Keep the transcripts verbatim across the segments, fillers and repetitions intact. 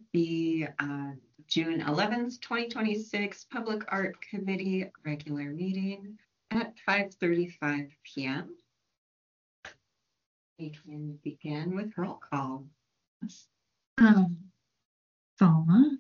the uh, June eleventh, twenty twenty-six Public Art Committee regular meeting at five thirty-five p m We can begin with roll call. Um, Thalma,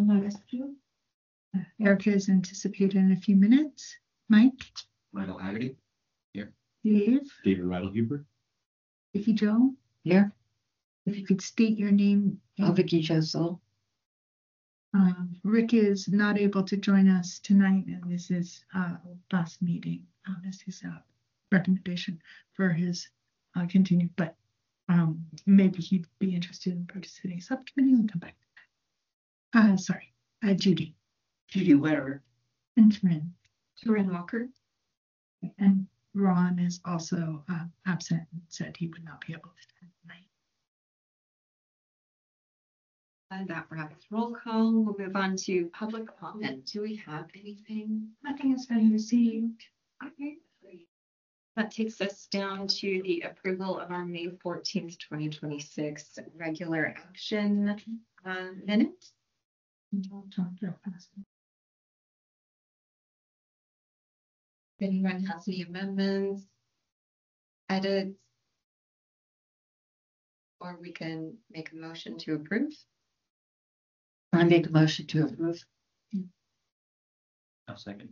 Erica is anticipated in a few minutes. Mike, Michael Haggerty, here. Dave, David Riddle-Huber, Vicky Joe, here. If you could state your name. Oh, Vicky Jessel. Um, Rick is not able to join us tonight, and this is uh last meeting. Um, this is a recommendation for his uh, continued, but um, maybe he'd be interested in participating in subcommittee and come back. Uh, sorry, uh, Judy. Judy Wetter. And Corinne. Corinne Walker. And Ron is also uh, absent and said he would not be able to attend tonight. And that wraps roll call. We'll move on to public comment. Do we have anything? Nothing has been received. Okay. That takes us down to the approval of our May fourteenth, twenty twenty-six regular action uh, minutes. If anyone has any amendments, edits, or we can make a motion to approve. I make a motion to approve. I'll second.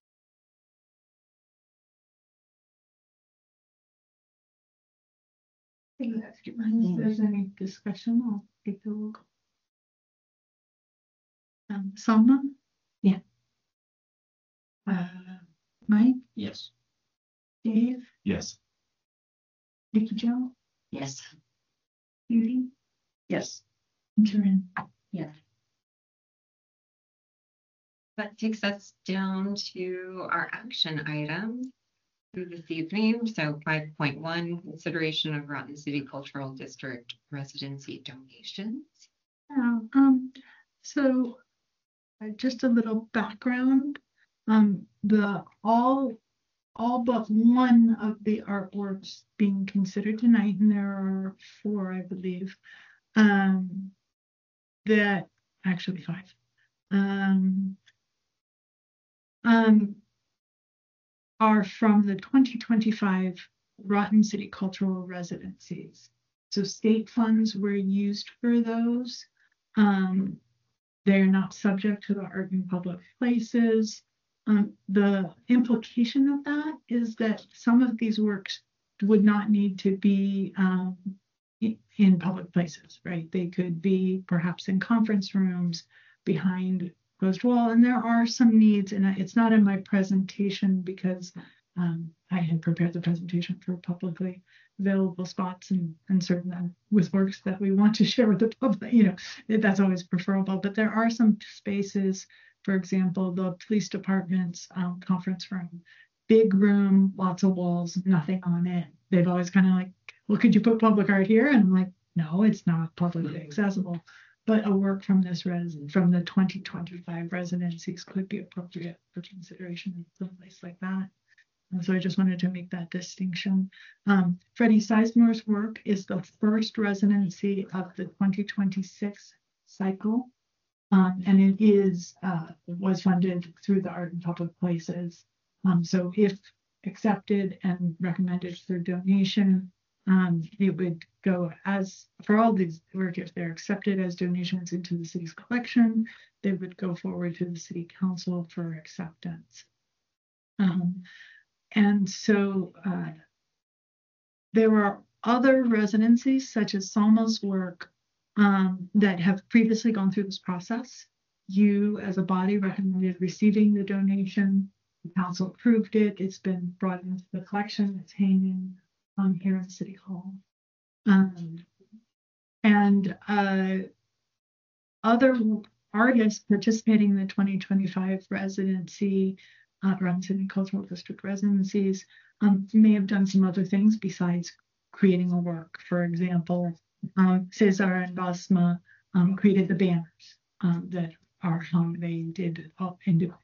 If there's any discussion, I'll take the roll call. Um, Salma? Yeah. Uh, Mike? Yes. Dave? Yes. Vicky Joe? Yes. Judy? Yes. And Corinne? Yes. That takes us down to our action items for this evening. So five point one, consideration of Groton City Cultural District residency donations. Yeah, um, so uh, just a little background. Um, the all all but one of the artworks being considered tonight, and there are four, I believe, um, that actually five. Um, um, are from the twenty twenty-five Groton City Cultural Residencies. So state funds were used for those. Um, they're not subject to the Art in Public Places. Um, the implication of that is that some of these works would not need to be um, in public places, right? They could be perhaps in conference rooms, behind closed wall, and there are some needs, and it's not in my presentation because um, I had prepared the presentation for publicly available spots and, and certain with works that we want to share with the public, you know, that's always preferable, but there are some spaces, for example, the police department's um, conference room, big room, lots of walls, nothing on it. They've always kind of like, well, could you put public art here? And I'm like, no, it's not publicly accessible. But a work from this res from the twenty twenty-five residencies could be appropriate for consideration in some place like that. And so I just wanted to make that distinction. Um, Freddie Sizemore's work is the first residency of the twenty twenty-six cycle. Um, and it is uh, was funded through the Art in Public Places. Um, so if accepted and recommended for donation, um, it would go as for all these work, if they're accepted as donations into the city's collection, they would go forward to the city council for acceptance. Um, and so uh, there are other residencies such as Salma's work um, that have previously gone through this process. You as a body recommended receiving the donation. The council approved it. It's been brought into the collection. It's hanging um, here in City Hall. Um, and uh, other artists participating in the twenty twenty-five residency, uh, Groton City Cultural District residencies, um, may have done some other things besides creating a work. For example, um, Cesar and Basma um, created the banners um, that are hung. They did all into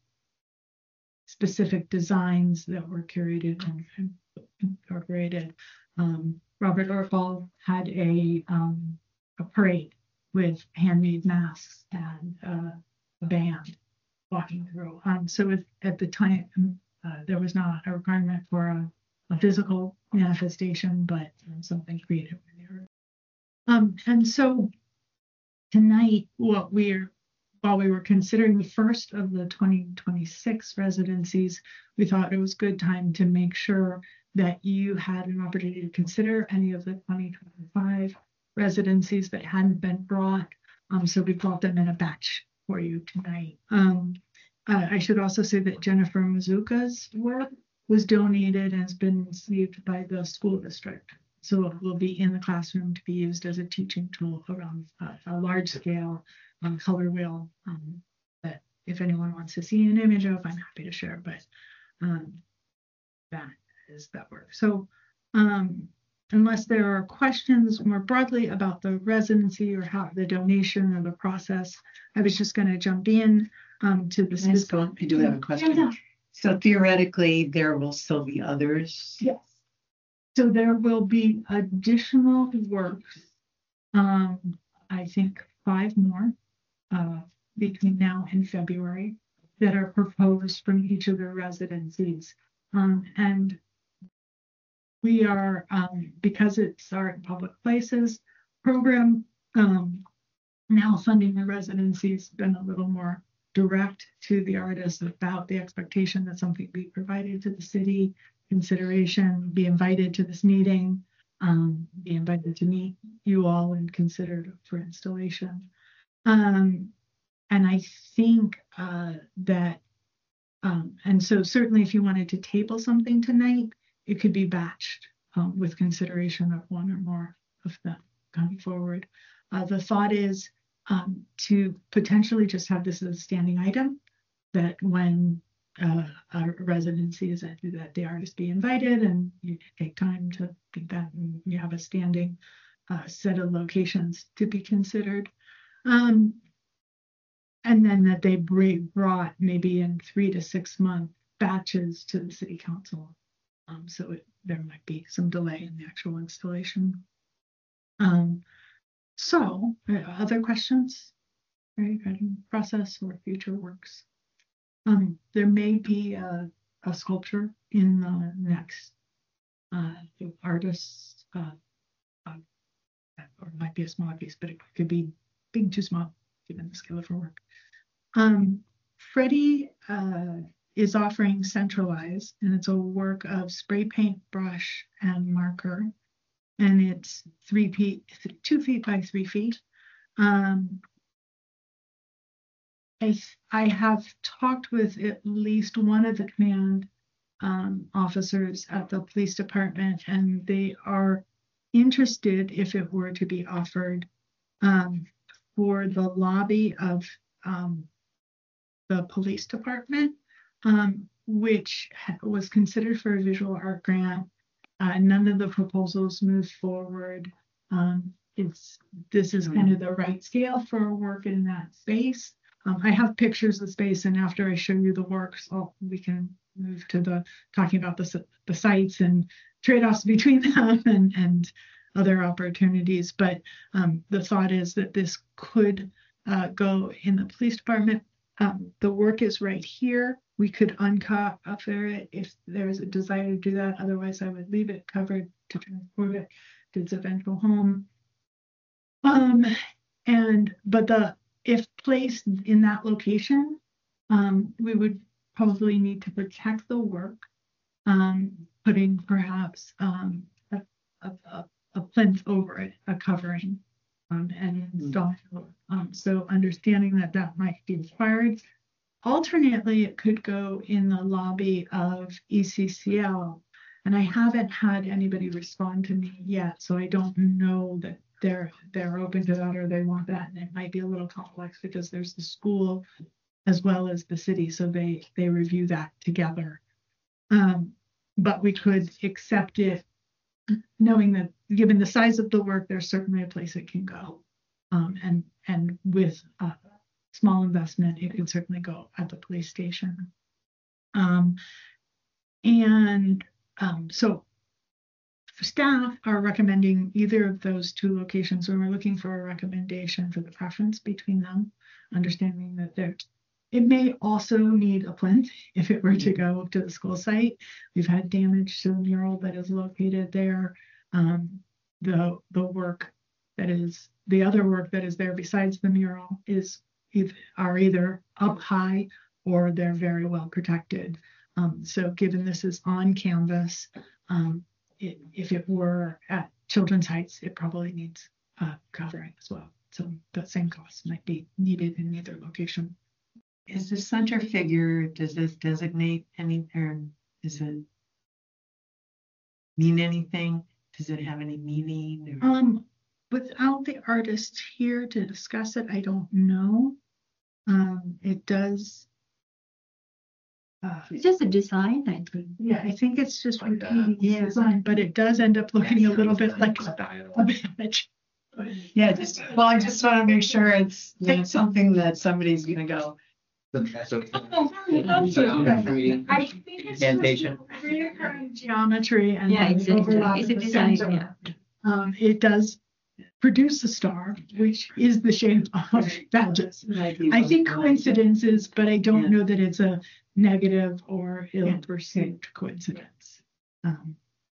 specific designs that were curated and incorporated. Um, Robert Orfall had a um, a parade with handmade masks and uh, a band walking through. Um, so at, at the time, uh, there was not a requirement for a, a physical manifestation, but um, something creative. Um, and so tonight, what we're while we were considering the first of the twenty twenty-six residencies, we thought it was good time to make sure that you had an opportunity to consider any of the twenty twenty-five residencies that hadn't been brought. Um, so we brought them in a batch for you tonight. Um, uh, I should also say that Jennifer Mazuka's work was donated and has been received by the school district. So it will be in the classroom to be used as a teaching tool around uh, a large scale um, color wheel um, that if anyone wants to see an image of, I'm happy to share, but um, that is that work. So um, unless there are questions more broadly about the residency or how the donation or the process, I was just going to jump in um, to the Can I just go on? I do have a question. Yeah. So theoretically, there will still be others. Yes. So there will be additional works, um, I think five more, uh, between now and February that are proposed from each of the residencies. Um, and we are, um, because it's Art in Public Places program, um, now funding the residencies been a little more direct to the artists about the expectation that something be provided to the city, consideration, be invited to this meeting, um, be invited to meet you all and considered for installation. Um, and I think uh, that, um, and so certainly if you wanted to table something tonight, it could be batched um, with consideration of one or more of them coming forward. Uh, the thought is um, to potentially just have this as a standing item that when uh, a residency is at that the artist be invited and you take time to think that and you have a standing uh, set of locations to be considered. Um, and then that they bring, brought maybe in three to six month batches to the city council. Um, so it, there might be some delay in the actual installation. Um, so uh, other questions regarding process or future works? Um, there may be a, a sculpture in the next uh, artist, uh, uh, or it might be a small piece, but it could be big, too small, given the scale of her work. Um, Freddie uh, is offering Centralize, and it's a work of spray paint, brush, and marker, and it's three feet, two feet by three feet. Um, I, I have talked with at least one of the command um, officers at the police department, and they are interested if it were to be offered um, for the lobby of um, the police department, um, which was considered for a visual art grant. Uh, none of the proposals moved forward. Um, it's this is kind of the right scale for work in that space. Um, I have pictures of the space, and after I show you the works, oh, we can move to the talking about the the sites and trade-offs between them and and other opportunities. But um, the thought is that this could uh, go in the police department. Um, the work is right here. We could uncover it if there is a desire to do that. Otherwise, I would leave it covered to transport it to its eventual home. Um, and but the if placed in that location, um, we would probably need to protect the work, um, putting perhaps um, a, a, a plinth over it, a covering. Um, and installing it. Um, so understanding that that might be required. Alternately, it could go in the lobby of E C C L, and I haven't had anybody respond to me yet, so I don't know that they're they're open to that or they want that, and it might be a little complex because there's the school as well as the city, so they they review that together. Um, but we could accept it, knowing that given the size of the work, there's certainly a place it can go. Um, and, and with a small investment, it can certainly go at the police station. Um, and um, so staff are recommending either of those two locations when we're looking for a recommendation for the preference between them, understanding that there, it may also need a plinth if it were to go to the school site. We've had damage to the mural that is located there. Um, the, the work that is, the other work that is there besides the mural is either, are either up high or they're very well protected. Um, so given this is on canvas, um, it, if it were at Children's Heights, it probably needs uh, covering as well. So the same cost might be needed in either location. Is the center figure, does this designate any, or does it mean anything? Does it have any meaning? Or? Um, without the artist here to discuss it, I don't know. Um, it does. Uh, It's just a design, I think. yeah, I think it's just Like that. repeating the Yeah. design, but it does end up looking a little bit like a image. Yeah, just, well, I just want to make sure it's you know, something that somebody's gonna go. So, Oh, I think it's Indentation. just recurring geometry and Yeah, the exactly. overlap It's a of the design, center. yeah. Um, it does produce a star, which is the shape of badges. I think coincidences, but I don't Yeah. know that it's a negative or ill-perceived coincidence. Um,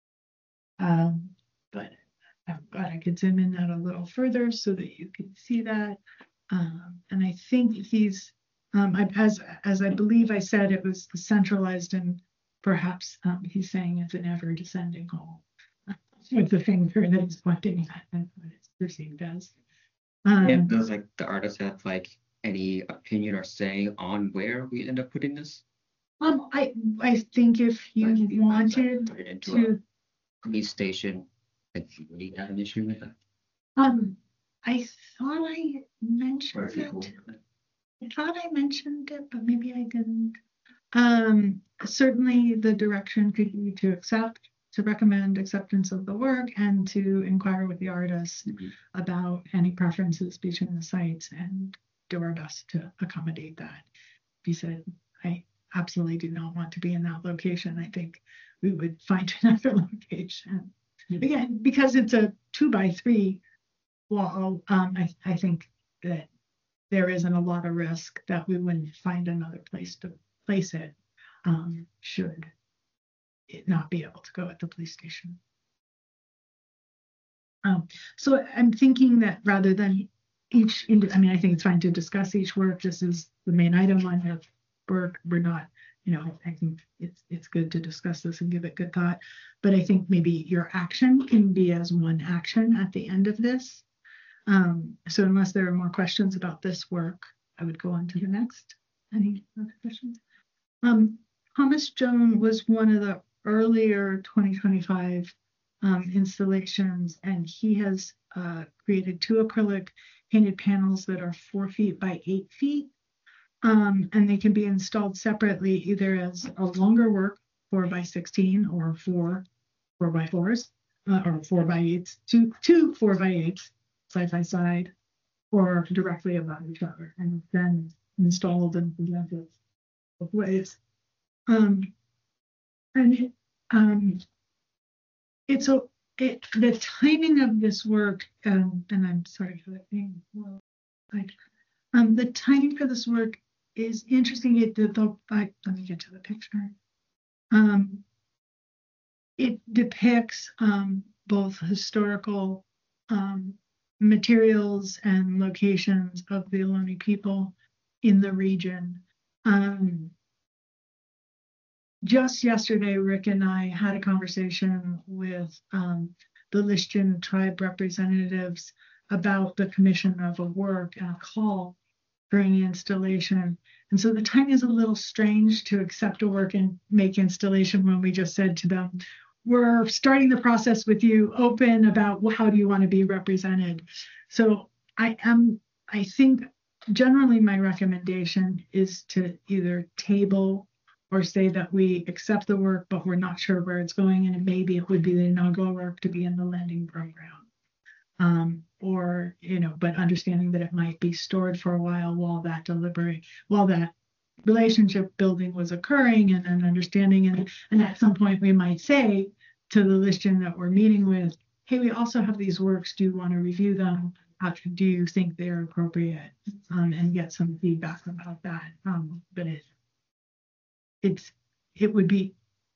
um, but I'm glad I could zoom in that a little further so that you can see that. Um, and I think he's, um, I, as as I believe I said, it was centralized and perhaps um, he's saying it's an ever descending hole with the finger that he's pointing at and what it's perceived as. Um, And does like the artist have like any opinion or say on where we end up putting this? um, I I think if you Like, if wanted put it into to, a police station, like you really have an issue with that? um, I thought I Or mentioned if you- it. I thought I mentioned it, but maybe I didn't. Um, certainly the direction could be to accept, to recommend acceptance of the work and to inquire with the artist Mhm. about any preferences between the sites and do our best to accommodate that. If you said, I absolutely do not want to be in that location, I think we would find another location. Again, because it's a two by three wall, um, I, I think that there isn't a lot of risk that we wouldn't find another place to place it, um, should it not be able to go at the police station. Um, so I'm thinking that rather than each, indi- I mean, I think it's fine to discuss each work. This is the main item on your work. We're not, you know, I think it's it's good to discuss this and give it good thought. But I think maybe your action can be as one action at the end of this. Um, so unless there are more questions about this work, I would go on to the next. Any other questions? Um, Thomas Joan was one of the earlier twenty twenty-five um, installations, and he has uh, created two acrylic painted panels that are four feet by eight feet. Um, and they can be installed separately, either as a longer work, four by sixteen, or four four by fours, uh, or four by eights, two two four by eights side by side, or directly above each other, and then installed and presented both ways. Um, and it, um, it's a it the timing of this work, um, and I'm sorry for that being well, like, um, the timing for this work is interesting. It the, the I, let me get to the picture. Um, it depicts um both historical um materials and locations of the Ohlone people in the region. Um, just yesterday, Rick and I had a conversation with um, the Lishtian tribe representatives about the commission of a work and a call for an installation. And so the timing is a little strange to accept a work and make installation when we just said to them, we're starting the process with you open about how do you want to be represented. So I am, I think generally my recommendation is to either table or say that we accept the work, but we're not sure where it's going. And maybe it would be the inaugural work to be in the lending program. Um, or, you know, but understanding that it might be stored for a while while that deliberate, while that relationship building was occurring, and then understanding, and, and at some point we might say, to the Listian that we're meeting with, hey, we also have these works. Do you want to review them? How do you think they're appropriate? Um, and get some feedback about that. Um, but it, it's, it would be,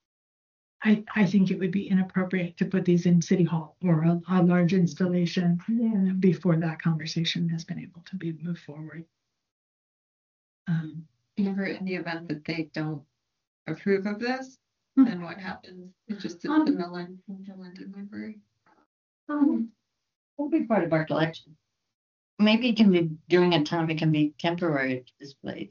I, I think it would be inappropriate to put these in City Hall or a, a large installation Yeah. before that conversation has been able to be moved forward. Um, Never in the event that they don't approve of this, Hmm. then what happens? It just sits Um, in the London, the London Library. Um, will be part of our collection. Maybe it can be, during a time, it can be temporary display.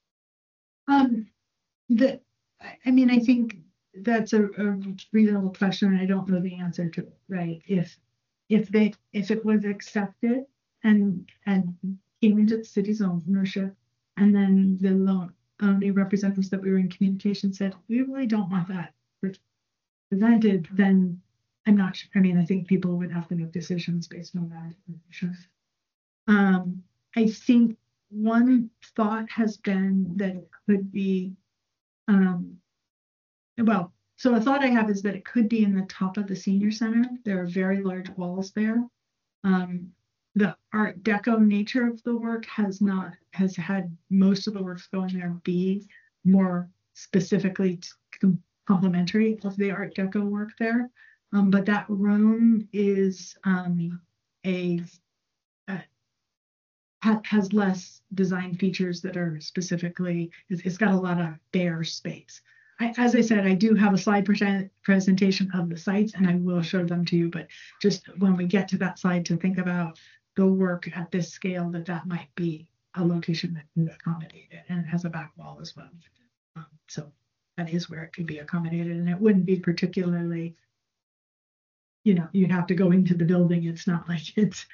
Um, the, I- I mean, I think that's a, a reasonable question, and I don't know the answer to it, right? If, if they, if it was accepted and, and came into the city's ownership, and then the loan, only representatives that we were in communication said, we really don't want that presented, then I'm not sure, I mean, I think people would have to make decisions based on that information. Um, I think one thought has been that it could be, um, well, so a thought I have is that it could be in the top of the senior center. There are very large walls there. Um, the Art Deco nature of the work has not, has had most of the works going there be more specifically com- complementary of the Art Deco work there. Um, but that room is um, a, a ha- has less design features that are specifically, it's, it's got a lot of bare space. I, as I said, I do have a slide present, presentation of the sites, and I will show them to you, but just when we get to that slide to think about the work at this scale, that that might be a location that can accommodate it, and it has a back wall as well. Um, so that is where it could be accommodated, and it wouldn't be particularly, you know, you'd have to go into the building. It's not like it's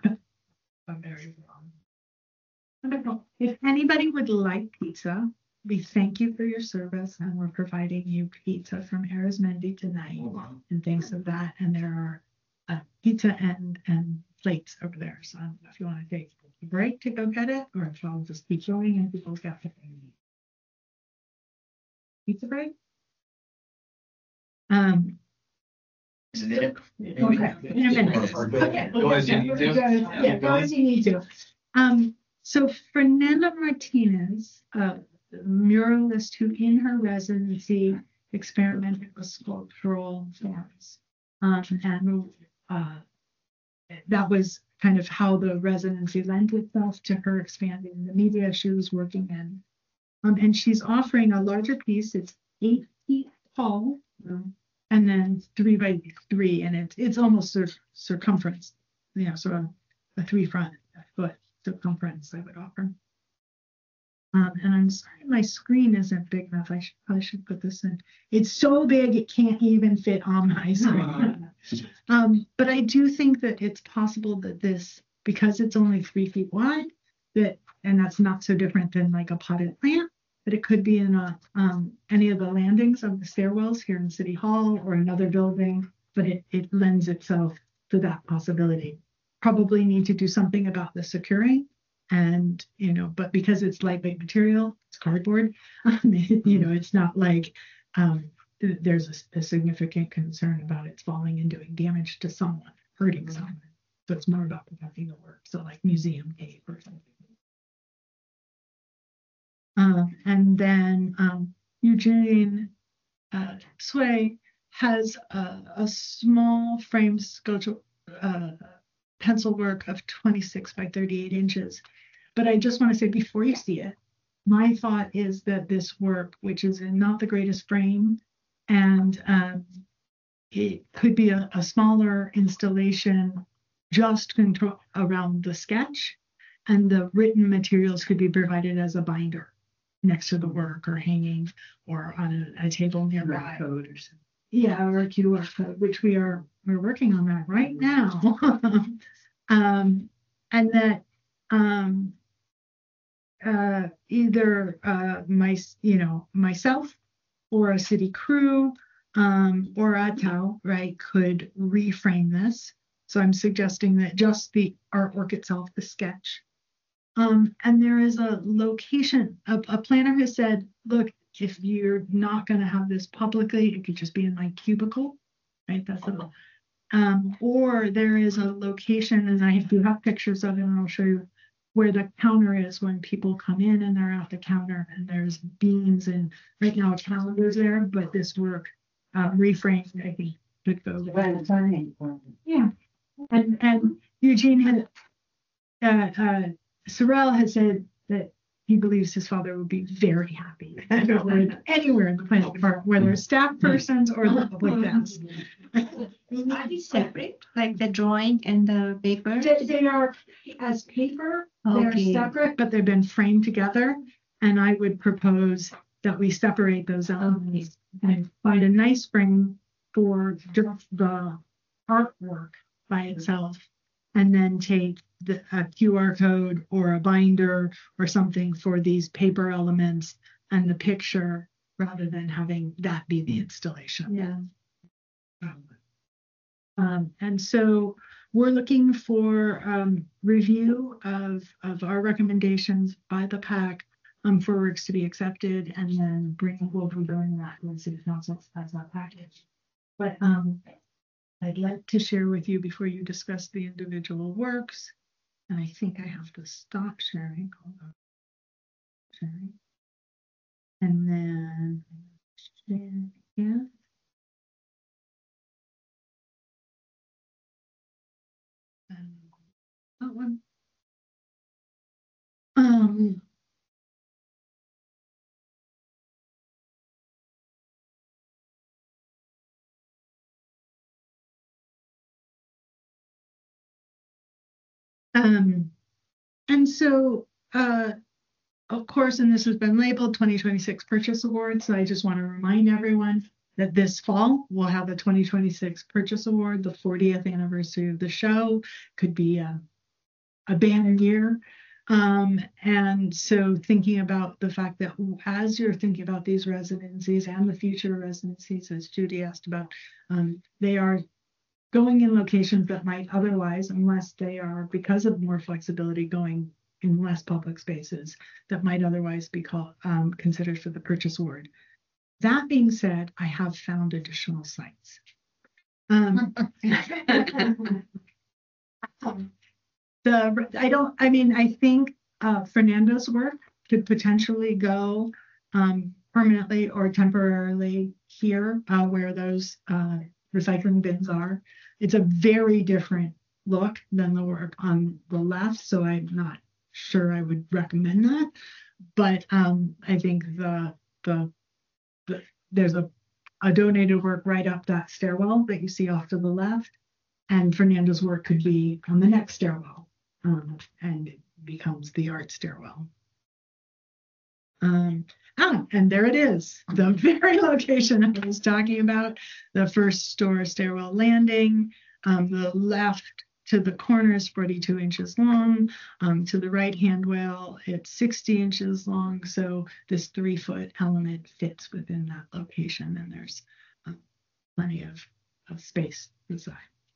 a very long. Wonderful. If anybody would like pizza, we thank you for your service, and we're providing you pizza from Arizmendi tonight and things of that. And there are uh, pizza and and plates over there. So I don't know if you want to take a break to go get it, or if I'll just keep going and people get it. Pizza break. Um. Is it it? Okay. In a minute. Or- or go- Okay. go as you need to. Yeah, go as you need to. Um, so Fernanda Martinez, uh, the muralist who in her residency experimented with sculptural forms. Um, and uh, that was kind of how the residency lent itself to her expanding the media she was working in. Um, and she's offering a larger piece. It's eight feet tall. Um, and then three by three, and it's it's almost cir- circumference, you know, sort of a three front foot circumference I would offer. Um, and I'm sorry, my screen isn't big enough. I should probably should put this in. It's so big it can't even fit on my screen. um, but I do think that it's possible that this, because it's only three feet wide, that and that's not so different than like a potted plant. But it could be in a, um, any of the landings of the stairwells here in City Hall or another building, but it, it lends itself to that possibility. Probably need to do something about the securing, and, you know, but because it's lightweight material, it's cardboard, um, it, you know, it's not like um, th- there's a, a significant concern about it falling and doing damage to someone, hurting someone. So it's more about protecting the work. So like museum cave or something. Um, and then um, Eugene uh, Sway has a, a small frame sculpture, uh, pencil work of twenty-six by thirty-eight inches. But I just want to say before you see it, my thought is that this work, which is in not the greatest frame, and um, it could be a, a smaller installation just control around the sketch, and the written materials could be provided as a binder next to the work or hanging or on a, a table nearby. Code or something. Yeah, or a Q R code, which we are we're working on that right now. um, and that um, uh, either uh, my you know myself or a city crew um, or Atau, right, could reframe this. So I'm suggesting that just the artwork itself, the sketch. Um, and there is a location, a, a planner has said, look, if you're not going to have this publicly, it could just be in my cubicle. right? That's a, um, or there is a location, and I do have pictures of it, and I'll show you where the counter is when people come in and they're at the counter, and there's beans, and right now a calendar's there, but this work uh, reframed, I think, could go. Right, it's on Yeah, and and Eugene had, uh, uh, Sorrel had said that he believes his father would be very happy if it were anywhere in the planning department, whether it's staff persons or the public desk. Are these separate, like the drawing and the paper? They, they are as paper, they're Okay. separate, but they've been framed together. And I would propose that we separate those elements and find a nice frame for just the artwork by itself. And then take the a Q R code or a binder or something for these paper elements and the picture, rather than having that be the installation. Yeah. Um, and so we're looking for um, review of, of our recommendations by the PAC um, for works to be accepted, and then bring, we'll be doing that with city council as a package. But um, I'd like to share with you before you discuss the individual works, and I think I have to stop sharing. Hold on. Sharing. And then share again. And that one. Um, um, and so, uh, of course, and this has been labeled twenty twenty-six Purchase Award, so I just want to remind everyone that this fall we'll have a twenty twenty-six Purchase Award, the fortieth anniversary of the show. Could be a, a banner year. Um, and so thinking about the fact that as you're thinking about these residencies and the future residencies, as Judy asked about, um, they are going in locations that might otherwise, unless they are, because of more flexibility, going in less public spaces that might otherwise be called, um, considered for the purchase award. That being said, I have found additional sites. Um, The, I don't, I mean, I think uh, Fernando's work could potentially go um, permanently or temporarily here uh, where those uh, recycling bins are. It's a very different look than the work on the left, so I'm not sure I would recommend that. But um, I think the, the, the there's a, a donated work right up that stairwell that you see off to the left, and Fernando's work could be on the next stairwell. Um, and it becomes the art stairwell. Um, ah, and there it is, the very location I was talking about, the first store stairwell landing. Um, the left to the corner is forty-two inches long. Um, to the right hand wall, it's sixty inches long. So this three foot element fits within that location, and there's uh, plenty of, of space inside.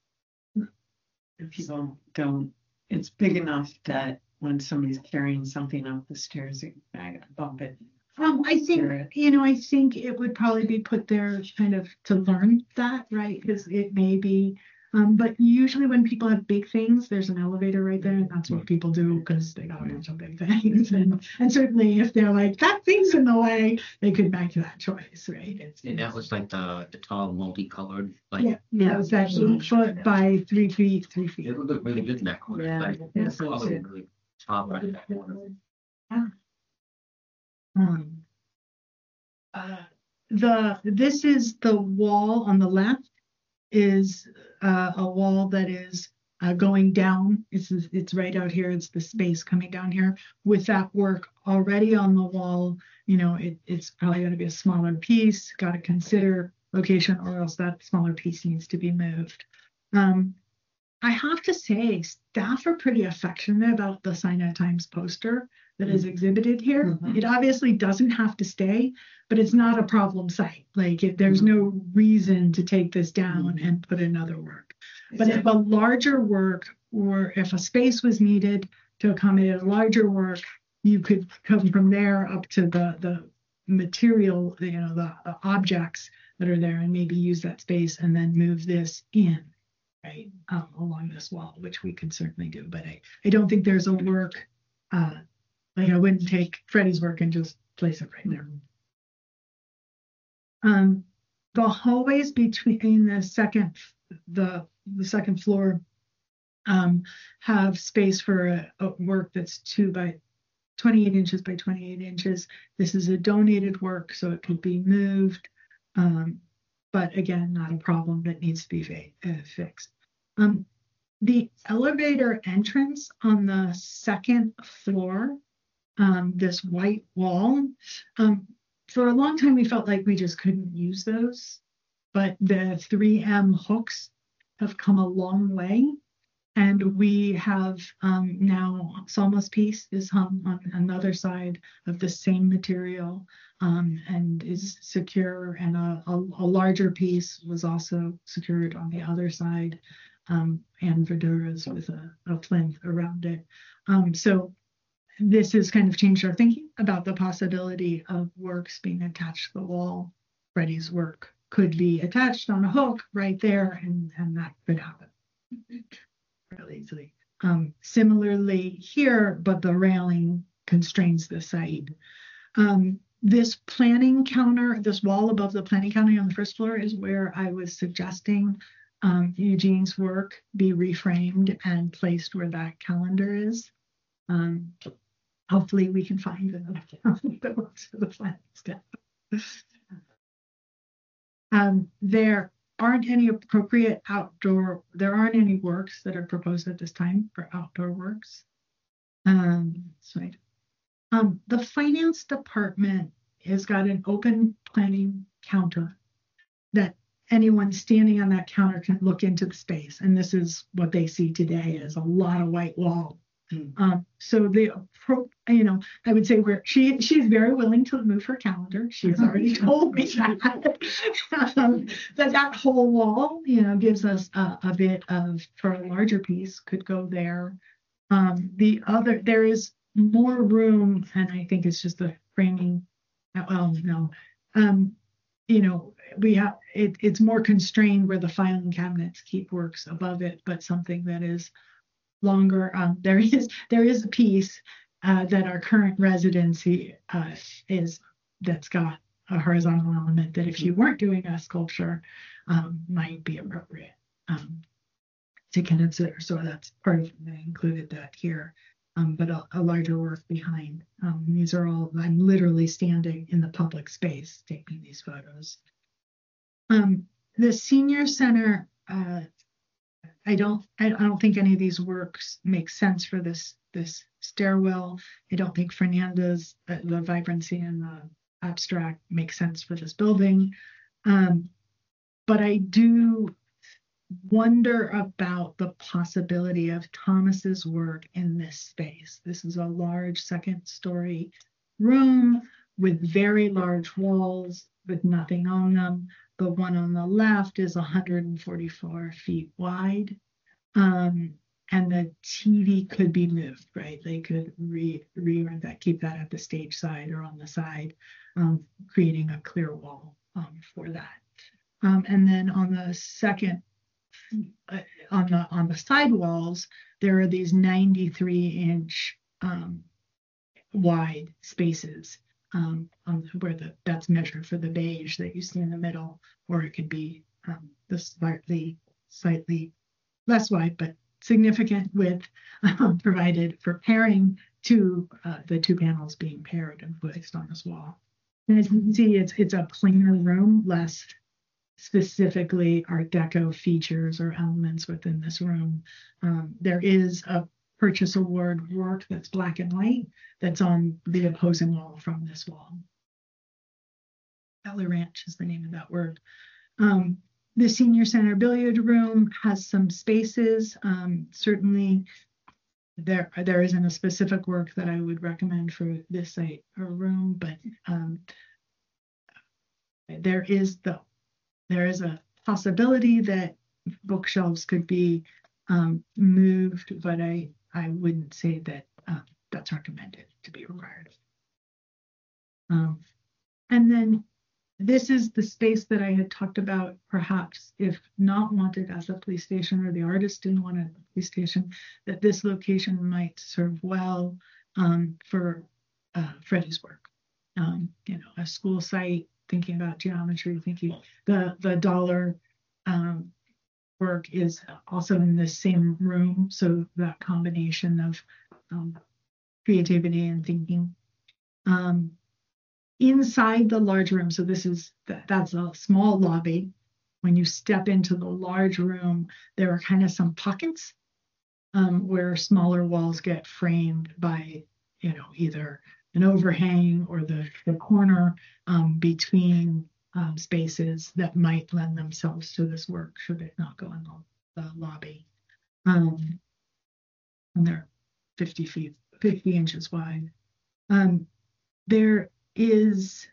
If people don't, it's big enough that when somebody's carrying something up the stairs, you can bump it. Um, I think, Sure. you know, I think it would probably be put there kind of to learn that, right? Because it may be, um, but usually when people have big things, there's an elevator right there, and that's what people do because they got a bunch of big things. And, and certainly if they're like, that thing's in the way, they could make that choice, right? It's, And that was like the, the tall multicolored, like, yeah, yeah, it's that eight foot by three feet, three feet. it would look really good in that corner. Yeah, Like, yeah. the color would really pop right in that corner. Um, uh, the, this is the wall on the left is uh, a wall that is uh, going down. It's, it's right out here. It's the space coming down here with that work already on the wall. You know, it, it's probably going to be a smaller piece. Got to consider location, or else that smaller piece needs to be moved. Um, I have to say, staff are pretty affectionate about the Sinai Times poster that is exhibited here. Mhm. It obviously doesn't have to stay, but it's not a problem site. Like, it, there's no reason to take this down and put another work. But if a larger work, or if a space was needed to accommodate a larger work, you could come from there up to the the material, you know, the, the objects that are there and maybe use that space and then move this in, right, um, along this wall, which we could certainly do. But I, I don't think there's a work, uh, like I wouldn't take Freddie's work and just place it right there. Um, the hallways between the second, the, the second floor um, have space for a, a work that's two by twenty-eight inches by twenty-eight inches. This is a donated work, so it could be moved. Um, but again, not a problem that needs to be uh, fixed. Um, the elevator entrance on the second floor, um, this white wall, um, for a long time we felt like we just couldn't use those, but the three M hooks have come a long way. And we have um, now Salma's piece is hung on another side of the same material um, and is secure, and a, a, a larger piece was also secured on the other side, um, and Verduras with a, a plinth around it. Um, so this has kind of changed our thinking about the possibility of works being attached to the wall. Freddie's work could be attached on a hook right there, and, and that could happen really easily. Um, similarly here, but the railing constrains the site. Um, this planning counter, this wall above the planning counter on the first floor is where I was suggesting um, Eugene's work be reframed and placed where that calendar is. Um, hopefully we can find another calendar that works for the planning staff. Um, there aren't any appropriate outdoor, there aren't any works that are proposed at this time for outdoor works. Um, so I, um, the finance department has got an open planning counter that anyone standing on that counter can look into the space. And this is what they see today as a lot of white wall. Mm. Um, so the pro, you know, I would say where she she's very willing to move her calendar. She's already told me that. um, that that whole wall, you know, gives us a, a bit of, for a larger piece, could go there. Um, the other, there is more room, and I think it's just the framing. Well, no, um, you know, we have it. It's more constrained where the filing cabinets keep works above it, but something that is longer. Um, there is there is a piece uh, that our current residency uh, is that's got a horizontal element that if you weren't doing a sculpture um, might be appropriate um, to consider. So that's part of I included that here. Um, but a, a larger work behind. Um, these are all, I'm literally standing in the public space taking these photos. Um, the senior center, uh, I don't, I, I don't think any of these works make sense for this, this stairwell. I don't think Fernanda's, uh, the vibrancy and the abstract make sense for this building. Um, but I do wonder about the possibility of Thomas's work in this space. This is a large second story room with very large walls with nothing on them. The one on the left is one hundred forty-four feet wide. Um, and the T V could be moved, right? They could re re-rent that, keep that at the stage side or on the side, um, creating a clear wall um, for that. Um, and then on the second Uh, on the on the side walls, there are these ninety-three inch um, wide spaces um, on where the that's measured for the beige that you see in the middle, or it could be um, the slightly slightly less wide but significant width um, provided for pairing to uh, the two panels being paired and placed on this wall. And as you can see, it's it's a plainer room, less specifically Art Deco features or elements within this room. Um, there is a purchase award work that's black and white that's on the opposing wall from this wall. Valley Ranch is the name of that work. Um, the senior center billiard room has some spaces. Um, certainly there, there isn't a specific work that I would recommend for this site or room, but um, there is the There is a possibility that bookshelves could be um, moved, but I, I wouldn't say that uh, that's recommended to be required. Um, and then this is the space that I had talked about, perhaps if not wanted as a police station or the artist didn't want it as a police station, that this location might serve well um, for uh, Freddie's work. Um, you know, a school site, thinking about geometry, thinking the, the dollar um, work is also in the same room. So that combination of um, creativity and thinking. Um, inside the large room, so this is that that's a small lobby. When you step into the large room, there are kind of some pockets um, where smaller walls get framed by, you know, either an overhang or the, the corner um, between um, spaces that might lend themselves to this work should it not go in the, the lobby. Um, and they're fifty feet, fifty inches wide. Um, there is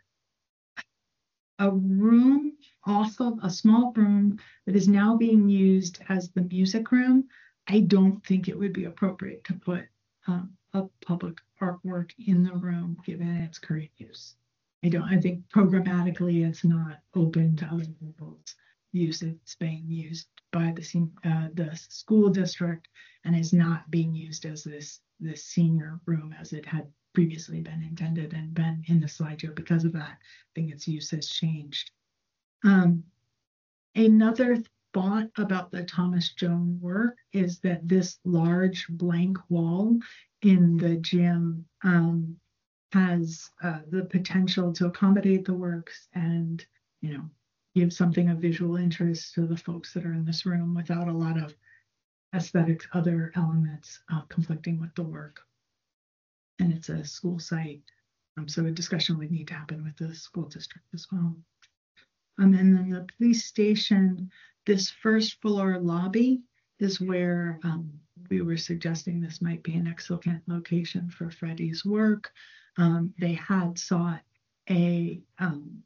a room, also a small room that is now being used as the music room. I don't think it would be appropriate to put um, a public artwork in the room given its current use. I don't, I think programmatically it's not open to other people's use. It's being used by the, uh, the school district and is not being used as this, this senior room as it had previously been intended and been in the slideshow. Because of that, I think its use has changed. Um, another thought about the Thomas Jones work is that this large blank wall in the gym um, has uh, the potential to accommodate the works and, you know, give something of visual interest to the folks that are in this room without a lot of aesthetics, other elements uh, conflicting with the work. And it's a school site, um, so a discussion would need to happen with the school district as well. Um, and then the police station, this first floor lobby is where um, we were suggesting this might be an excellent location for Freddie's work. Um, they had sought a um,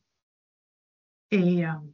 a, um,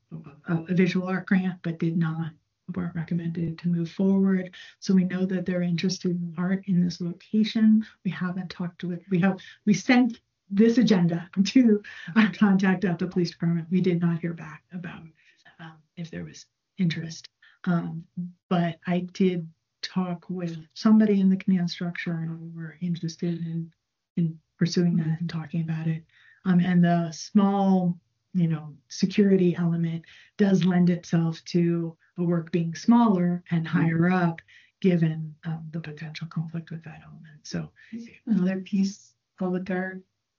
a, a visual art grant, but did not, weren't recommended to move forward. So we know that they're interested in art in this location. We haven't talked with, we have, we sent this agenda to our contact at the police department. We did not hear back about um, if there was interest. Um, but I did talk with somebody in the command structure and we were interested in, in pursuing that and talking about it. Um, and the small, you know, security element does lend itself to a work being smaller and higher up, given um, the potential conflict with that element. So Another piece, public art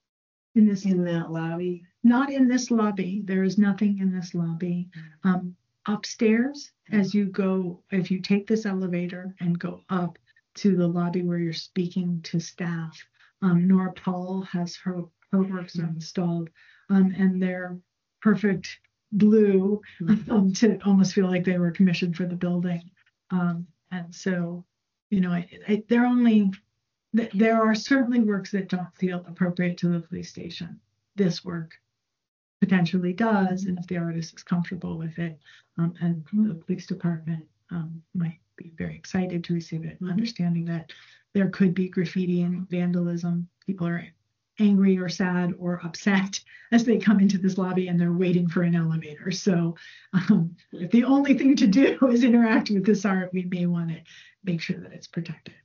in this, in that lobby. not in this lobby, there is nothing in this lobby. Um, upstairs, as you go, if you take this elevator and go up to the lobby where you're speaking to staff, um, Nora Paul has her, her works are installed. Um, and they're perfect blue um, to almost feel like they were commissioned for the building. Um, and so, you know, I, I, they're only, th there are certainly works that don't feel appropriate to the police station. This work potentially does, and if the artist is comfortable with it, um, and the police department um, might be very excited to receive it, understanding that there could be graffiti and vandalism. People are angry or sad or upset as they come into this lobby and they're waiting for an elevator. So um, if the only thing to do is interact with this art, we may want to make sure that it's protected.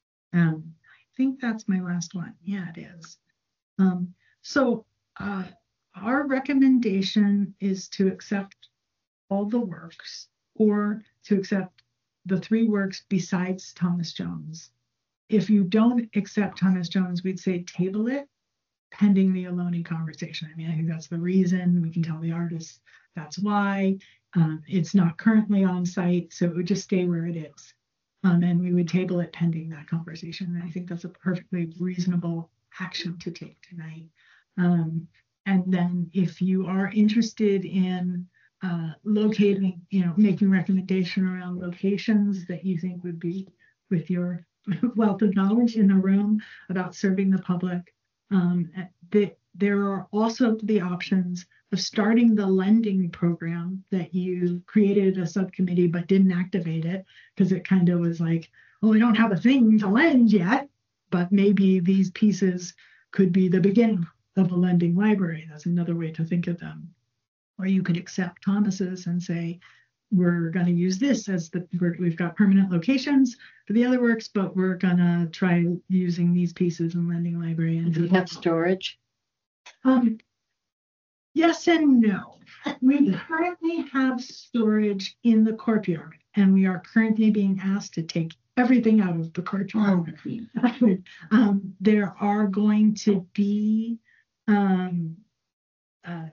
Um, I think that's my last one. Yeah, it is. Um, so uh, our recommendation is to accept all the works or to accept the three works besides Thomas Jones. If you don't accept Thomas Jones, we'd say table it pending the Ohlone conversation. I mean, I think that's the reason. We can tell the artist that's why. Um, it's not currently on site, so it would just stay where it is. Um, and we would table it pending that conversation. And I think that's a perfectly reasonable action to take tonight. Um, and then if you are interested in uh, locating, you know, making recommendation around locations that you think would be with your wealth of knowledge in the room about serving the public, Um, the, there are also the options of starting the lending program that you created a subcommittee but didn't activate it because it kind of was like, well, we don't have a thing to lend yet, but maybe these pieces could be the beginning of a lending library. That's another way to think of them. Or you could accept Thomas's and say, we're going to use this as the, we're, we've got permanent locations for the other works, but we're going to try using these pieces in lending library. And Do you have storage? Um, yes and no. We currently have storage in the courtyard, and we are currently being asked to take everything out of the courtyard. um, there are going to be um, uh,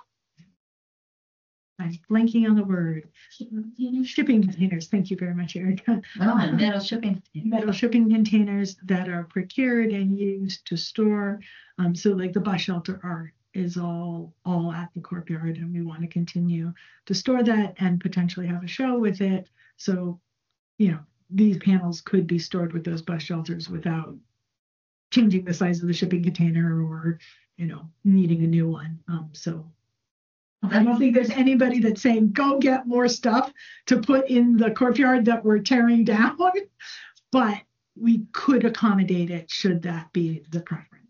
I'm blanking on the word. Shipping containers. Thank you very much, Erica. Oh, and metal shipping. Metal shipping containers that are procured and used to store. Um, so like the bus shelter art is all all at the courtyard, and we want to continue to store that and potentially have a show with it. So, you know, these panels could be stored with those bus shelters without changing the size of the shipping container or, you know, needing a new one. Um, so I don't think there's anybody that's saying, go get more stuff to put in the courtyard that we're tearing down, but we could accommodate it should that be the preference.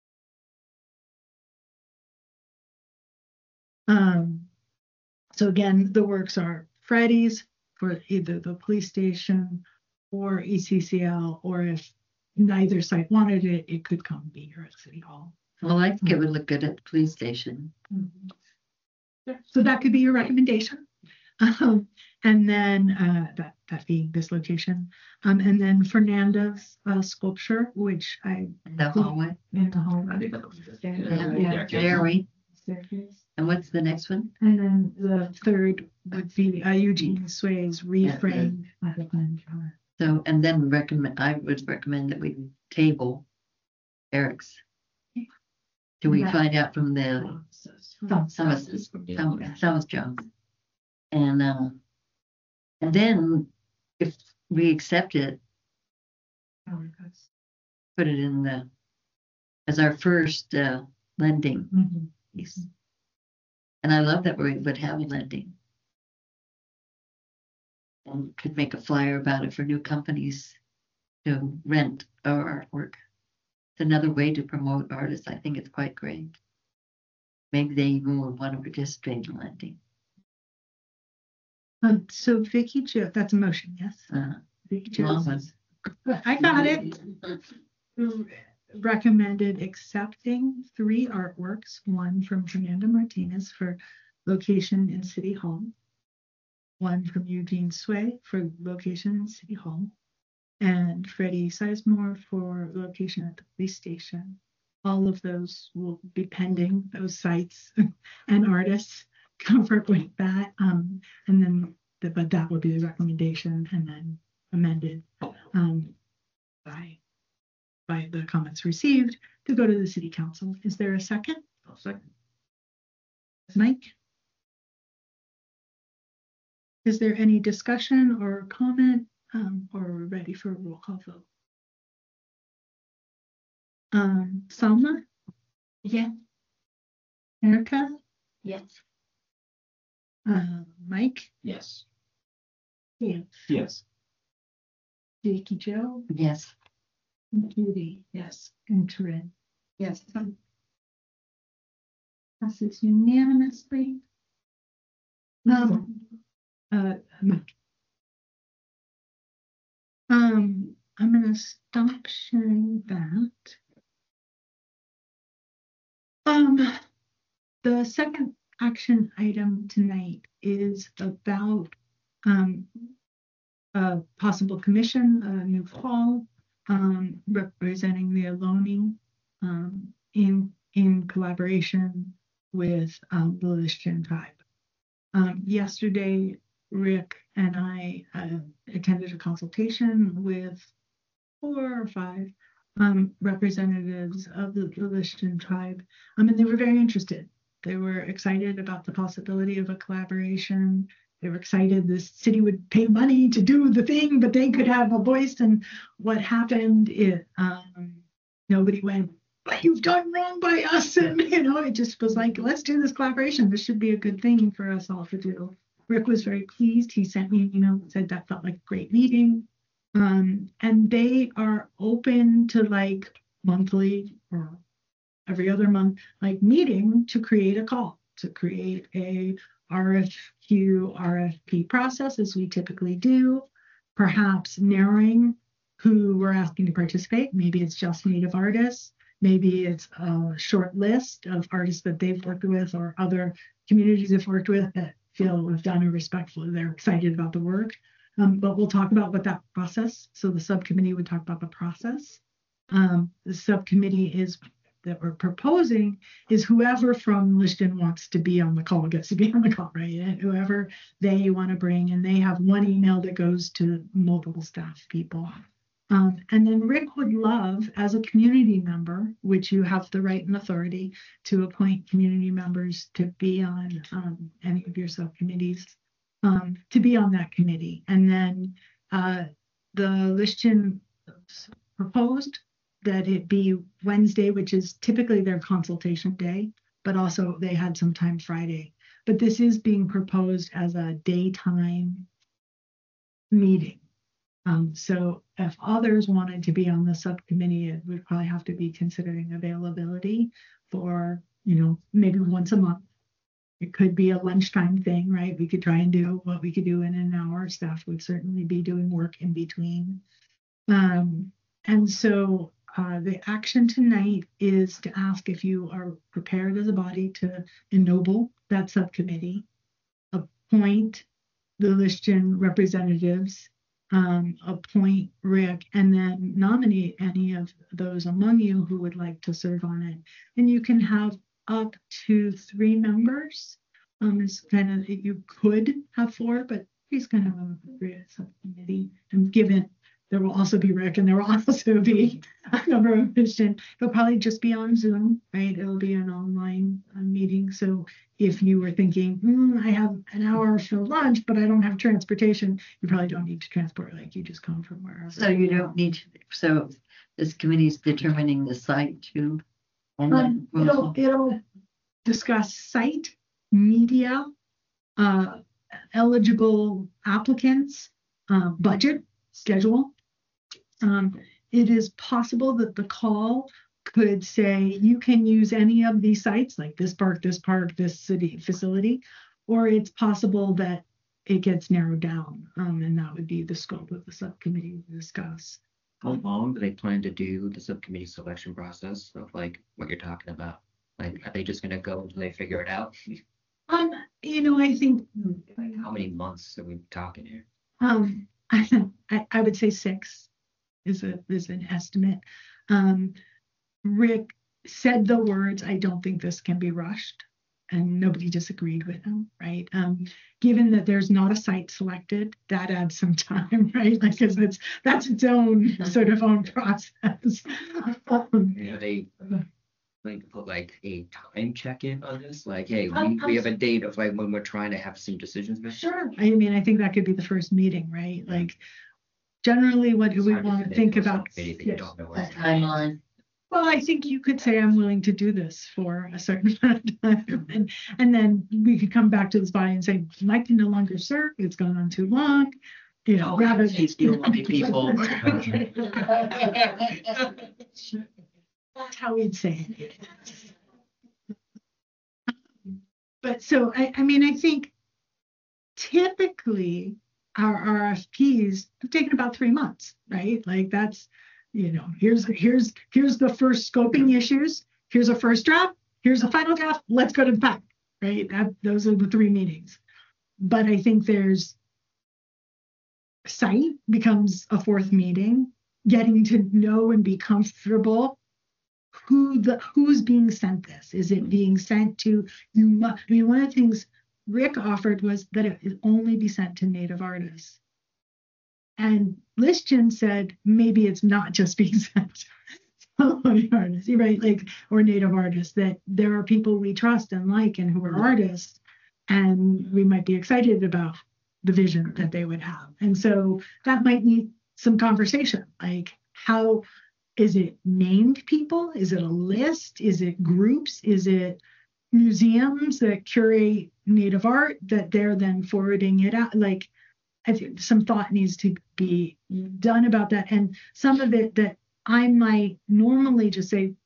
Um, so again, the works are Freddy's for either the police station or E C C L, or if neither site wanted it, it could come be here at City Hall. Well, I think it would look good at the police station. Mm-hmm. So that could be your recommendation. Um, and then uh, that, that being this location. Um, and then Fernanda's uh, sculpture, which I In the hallway. in the hallway. Yeah, there we. And what's the next one? And then the third would be uh, Eugene Sway's reframe. So, and then recommend, I would recommend that we table Eric's. Do we Yeah. find out from the Thomas's, Thomas, Thomas Jones? And, uh, and then if we accept it, put it in the, as our first, uh, lending Mhm. piece. And I love that we would have a lending. And could make a flyer about it for new companies to rent our artwork. It's another way to promote artists. I think it's quite great. Maybe they even would want to participate in lending. Um, so Vicky Jo, that's a motion, yes? Uh, Vicky long Jo one. I got it. Recommended accepting three artworks, one from Fernanda Martinez for location in City Hall, one from Eugene Sway for location in City Hall, and Freddie Sizemore for location at the police station. All of those will be pending those sites and artists comfort with that. Um, and then, the, but that would be the recommendation and then amended um, by by the comments received to go to the city council. Is there a second? I'll second. Mike? Is there any discussion or comment, um, or are we ready for a roll call vote? Um, Salma? Yeah. Erica? Yes. Uh, Mike? Yes. Yeah. Yes. Vicky Jo? Yes. Judy? Yes. And Corinne? Yes. Passes unanimously. Um, uh, Mike. Um, I'm gonna stop sharing that. Um, the second action item tonight is about um a possible commission, a new fall, um, representing the Ohlone, um, in in collaboration with um, the Lichtenstein tribe. Um, yesterday, Rick and I uh, attended a consultation with four or five um, representatives of the, the Lichtenstein tribe, um, and they were very interested. They were excited about the possibility of a collaboration. They were excited the city would pay money to do the thing, but they could have a voice. And what happened, it um, nobody went, but you've done wrong by us. And, you know, it just was like, let's do this collaboration. This should be a good thing for us all to do. Rick was very pleased. He sent me, you know, said that felt like a great meeting. Um, and they are open to like monthly or every other month, like meeting to create a call, to create a R F Q, R F P process as we typically do, perhaps narrowing who we're asking to participate. Maybe it's just Native artists. Maybe it's a short list of artists that they've worked with or other communities they've worked with that feel we've done it respectfully. They're excited about the work. Um, but we'll talk about what that process. So the subcommittee would talk about the process. Um, the subcommittee is that we're proposing is whoever from Lichten wants to be on the call gets to be on the call, right? And whoever they want to bring, and they have one email that goes to multiple staff people. Um, and then Rick would love, as a community member, which you have the right and authority to appoint community members to be on um, any of your subcommittees, um, to be on that committee. And then uh, the Lichten proposed that it be Wednesday, which is typically their consultation day, but also they had some time Friday. But this is being proposed as a daytime meeting. Um, so if others wanted to be on the subcommittee, it would probably have to be considering availability for, you know, maybe once a month. It could be a lunchtime thing, right? We could try and do what we could do in an hour. Staff would certainly be doing work in between. Um, and so uh, the action tonight is to ask if you are prepared as a body to ennoble that subcommittee, appoint the Lichten representatives, um, appoint Rick, and then nominate any of those among you who would like to serve on it. And you can have up to three members. Um, it's kind of, you could have four, but he's kind of an appropriate subcommittee. And given there will also be Rick, and there will also be a number of Lichten. It'll probably just be on Zoom, right? It'll be an online uh, meeting. So if you were thinking, mm, I have an hour for lunch, but I don't have transportation, you probably don't need to transport. Like you just come from wherever. So you don't need to, so this committee is determining the site too. And Um, then it'll, it'll discuss site, media, uh, eligible applicants, uh, budget, schedule. Um, it is possible that the call could say you can use any of these sites, like this park, this park, this city facility, or it's possible that it gets narrowed down, um, and that would be the scope of the subcommittee to discuss. How long do they plan to do the subcommittee selection process of like what you're talking about? Like, are they just gonna go until they figure it out? Um, you know, I think Like, how many months are we talking here? um, I, I would say six is a is an estimate. Um, Rick said the words, I don't think this can be rushed, and nobody disagreed with him, right? Um, given that there's not a site selected, that adds some time, right? Like, cause it's, that's its own sort of own process. Um, Are they going to put like a time check-in on this? Like, hey, we, Um, we have a date of like when we're trying to have some decisions made? Sure. I mean, I think that could be the first meeting, right? Like, generally, what do It's we hard to want to commit think to a about? subcommittee that you don't know a what's- timeline. Well, I think you could say I'm willing to do this for a certain amount of time, and, and then we could come back to this body and say, Mike can no longer serve, it's gone on too long, you know, rather than. These people, people. That's how we'd say it. But so, I, I mean, I think typically our R F Ps have taken about three months, right? Like that's, you know, here's here's here's the first scoping issues. Here's a first draft. Here's a final draft. Let's go to the back, right? That, those are the three meetings. But I think there's site becomes a fourth meeting, getting to know and be comfortable who the who's being sent this. Is it being sent to you? mu- I mean, one of the things Rick offered was that it would only be sent to Native artists. And Lichten said maybe it's not just being sent to artists, right? Like, or Native artists, that there are people we trust and like and who are artists, and we might be excited about the vision that they would have. And so that might need some conversation. Like, how is it named people? Is it a list? Is it groups? Is it museums that curate Native art that they're then forwarding it out? Like, I think some thought needs to be done about that. And some of it that I might normally just say,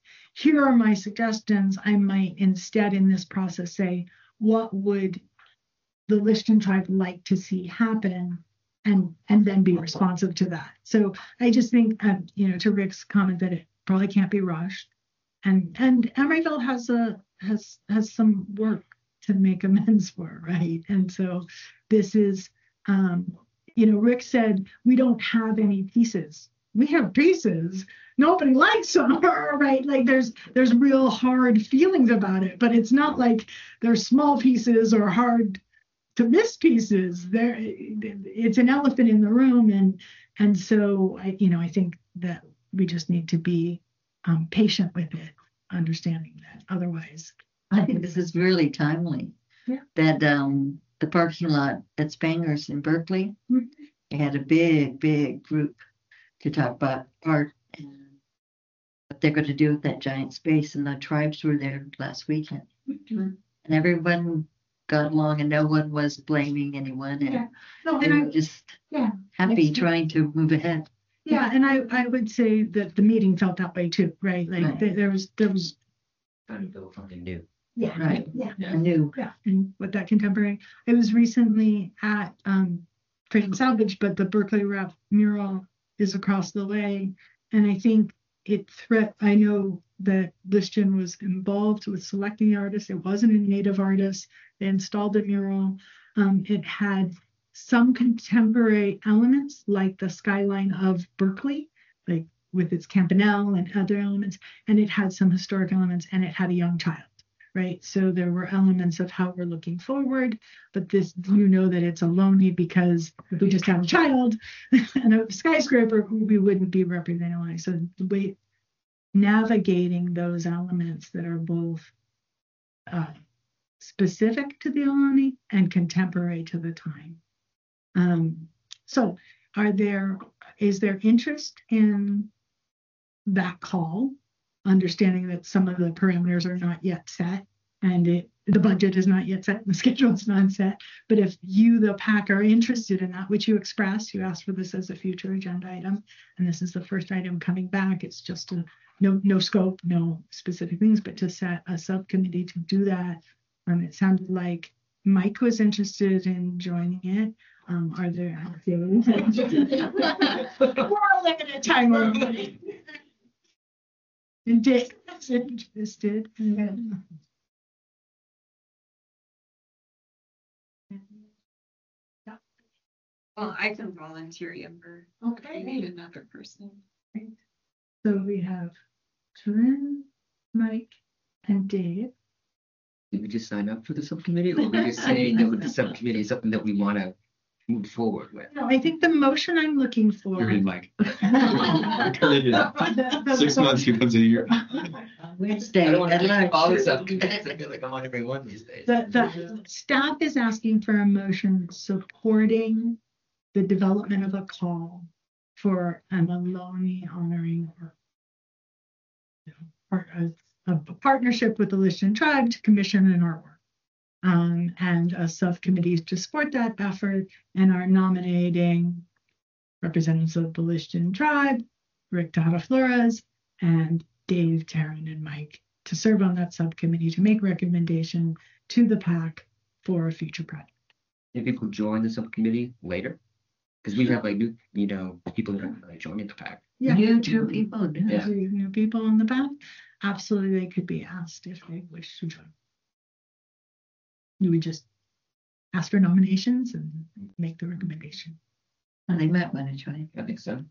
here are my suggestions. I might instead in this process say, what would the Lishton tribe like to see happen? And, and then be responsive to that. So I just think, um, you know, to Rick's comment that it probably can't be rushed. And, and Emeryville has a, has, has some work to make amends for, right? And so this is, um, you know, Rick said, we don't have any pieces. We have pieces. Nobody likes them, right? Like there's, there's real hard feelings about it, but it's not like there's small pieces or hard to miss pieces. There, it's an elephant in the room, and and so I, you know, I think that we just need to be um, patient with it, understanding that. Otherwise, I think this is really timely. Yeah. That um the parking lot at Spangers in Berkeley, Mhm. they had a big, big group to talk about art and what they're going to do with that giant space. And the tribes were there last weekend, Mhm. and everyone got along, and no one was blaming anyone, and Yeah. no, they and were I, just yeah, happy It's- trying to move ahead. yeah, and I, I would say that the meeting felt that way too, right? Like Right. there, there was, there was, Trying to build something new. yeah, Right. yeah. I knew. Yeah, and with that contemporary, I was recently at um Trade and Salvage, but the Berkeley Rep mural is across the way, and I think it threat. I know that Lishton was involved with selecting the artist. It wasn't a native artist. They installed the mural. Um, it had some contemporary elements, like the skyline of Berkeley, like with its campanile and other elements, and it had some historic elements, and it had a young child. Right. So there were elements of how we're looking forward, but this, you know, that it's a lonely because if we just had a child and a skyscraper, we wouldn't be representing. So the way navigating those elements that are both uh, specific to the Ohlone and contemporary to the time. Um, so are there, is there interest in that call? Understanding that some of the parameters are not yet set and it, the budget is not yet set and the schedule is not set. But if you, the PAC, are interested in that, which you expressed, you asked for this as a future agenda item, and this is the first item coming back. It's just a no, no scope, no specific things, but to set a subcommittee to do that. Um, it sounded like Mike was interested in joining it. Um, are there? We're all limited time, everybody. And Dick is interested. Well, I can volunteer younger. I need another person. So we have Corinne, Mike, and Dave. Did we just sign up for the subcommittee, or we just saying that the subcommittee is something that we want to move forward with? No, I think the motion I'm looking for. You're in, Mike. The- the- Six months, he comes in a year. Wednesday I don't want at to do lunch. all the subcommittees. I feel like I'm on every one these days. The, the staff is asking for a motion supporting the development of a call for an Ohlone honoring or you know, part of, of a partnership with the Lishton tribe to commission an artwork. Um, and a subcommittee to support that effort and are nominating representatives of the Lishton tribe, Rick Tata Flores, and Dave, Taryn, and Mike to serve on that subcommittee to make recommendation to the PAC for a future project. If people join the subcommittee later, because we have like new, you know, people that are like joining the PAC. Yeah, New two people. do. Yeah. So, you know, people on the PAC, absolutely, they could be asked if they wish to join. You would just ask for nominations and make the recommendation. And they might want to join. I think so.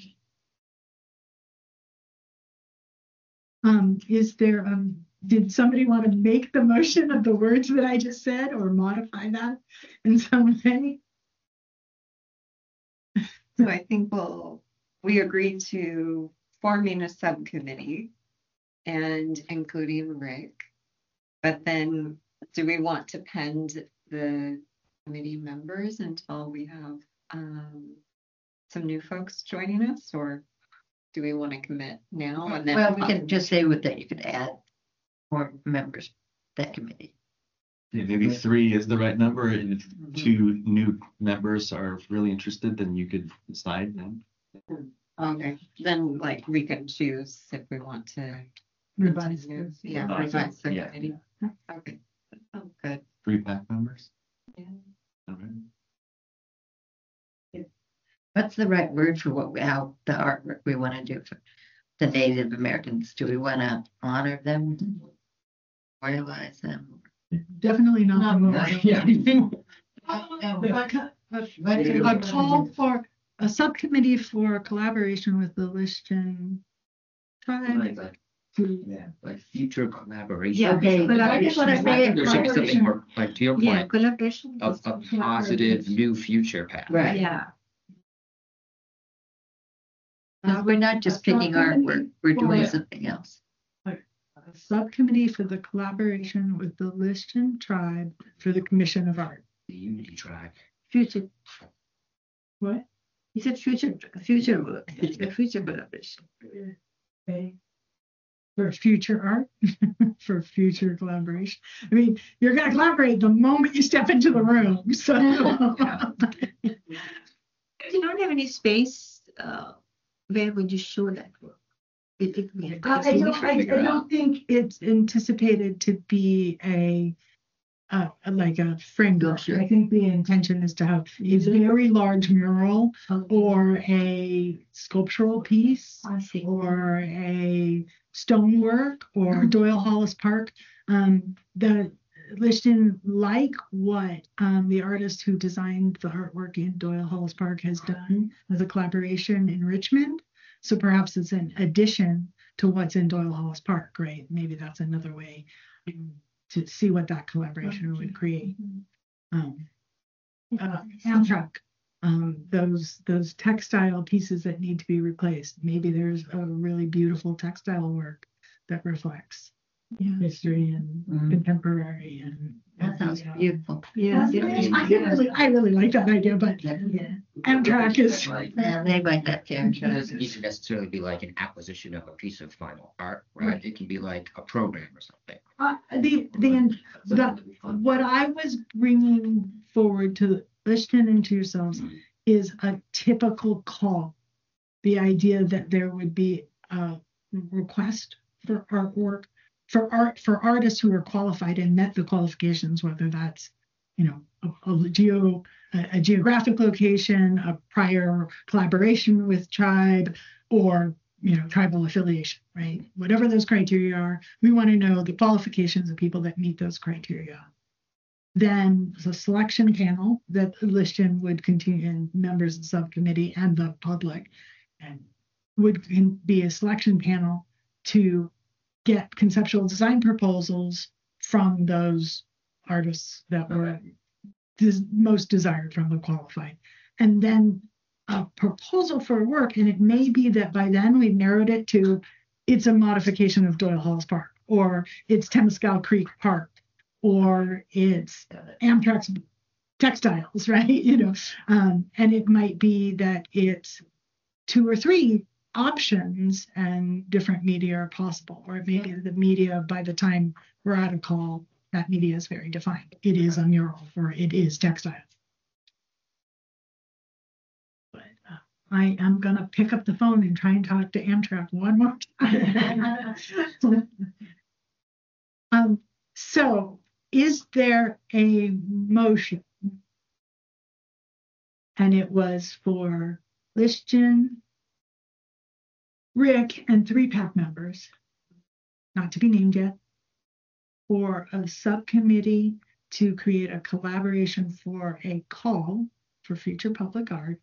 Um, is there, um, did somebody want to make the motion of the words that I just said or modify that in some way? So I think we'll, we agreed to forming a subcommittee and including Rick. But then do we want to pend the committee members until we have um, some new folks joining us, or do we want to commit now? And then Well, we can just say with that, you could add more members to that committee. Yeah, maybe three is the right number, and if two new members are really interested, then you could decide then. Okay, then like we can choose if we want to revised. Yeah, Oh, revised yeah. subcommittee. Okay. Oh, good. Three pack members. Yeah. All right. What's the right word for what we, how the artwork we want to do for the Native Americans? Do we want to honor them, memorialize them? Definitely not the No, memorial. yeah. A a call for a subcommittee for collaboration with the Lichten tribe. Like, like, to- like future collaboration. Yeah, Okay, but I I just want to I say think there should be something more, like to your Yeah, point, collaboration. a, a positive new future path. Right. Yeah. Well, we're not just picking artwork, we're doing something else. a subcommittee for the collaboration with the Lichten tribe for the Commission of Art. The unity track. Future, What? he said future, future work, future collaboration. Okay. For future art, for future collaboration. I mean, you're gonna collaborate the moment you step into the room, so. If you don't have any space, uh, where would you show that work? It, it, yeah, Uh, I don't, I, I don't think it's anticipated to be a, uh, like a framework. Sure. I think the intention is to have a very large mural or a sculptural piece I see. or a stonework or Doyle Hollis Park. Um, the Lichten, like what um, the artist who designed the artwork in Doyle Hollis Park has done as a collaboration in Richmond. So perhaps it's an addition to what's in Doyle Hollis Park, right? Maybe that's another way um, to see what that collaboration would create. Um, uh, Amtrak, um, those those textile pieces that need to be replaced. Maybe there's a really beautiful textile work that reflects history and Mhm. contemporary and. That sounds and, uh, beautiful. Yeah, I really, I really like that idea, but Yeah. Amtrak is. Yeah, they might not care. It doesn't need to necessarily be like an acquisition of a piece of final art, right? Right. It can be like a program or something. Uh, the, the, the, what I was bringing forward to Lichten and to yourselves is a typical call. The idea that there would be a request for artwork, for art, for artists who are qualified and met the qualifications, whether that's, you know, a, a geo, a, a geographic location, a prior collaboration with tribe, or you know, tribal affiliation, right? Whatever those criteria are, we want to know the qualifications of people that meet those criteria. Then the selection panel that Lichten would continue, and members of the subcommittee and the public, and would can be a selection panel to get conceptual design proposals from those artists that were des- most desired from the qualified. And then a proposal for work, and it may be that by then we've narrowed it to it's a modification of Doyle Halls Park, or it's Temescal Creek Park, or it's Amtrak's textiles, right? You know, um, and it might be that it's two or three options and different media are possible, or maybe the media, by the time we're at a call, that media is very defined. It is a mural or it is textile. But uh, I am going to pick up the phone and try and talk to Amtrak one more time. um, so is there a motion? And it was for Lichten, Rick, and three PAC members, not to be named yet, for a subcommittee to create a collaboration for a call for future public art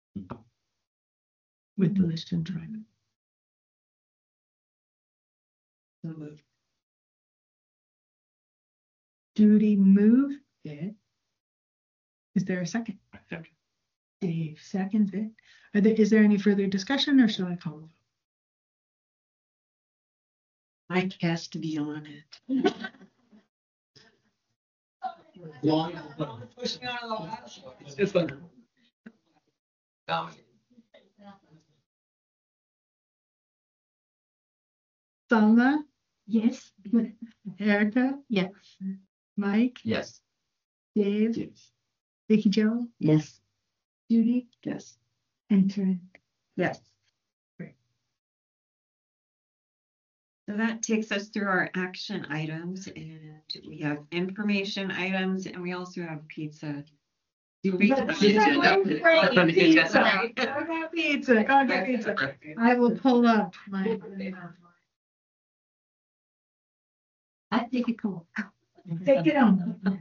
with the Lichten tribe. So moved. Judy moved it. Is there a second? Dave seconds it. Are there, is there any further discussion, or should I call it? Mike has to be on it. Salma? Yes. Erica? Yes. Mike? Yes. Dave? Yes. Vicky Joe? Yes. Judy? Yes. And Corinne? Yes. So that takes us through our action items, and we have information items, and we also have pizza. Do we- Pizza. Go get pizza, go get pizza. I will pull up my. I think it cool. Take it on.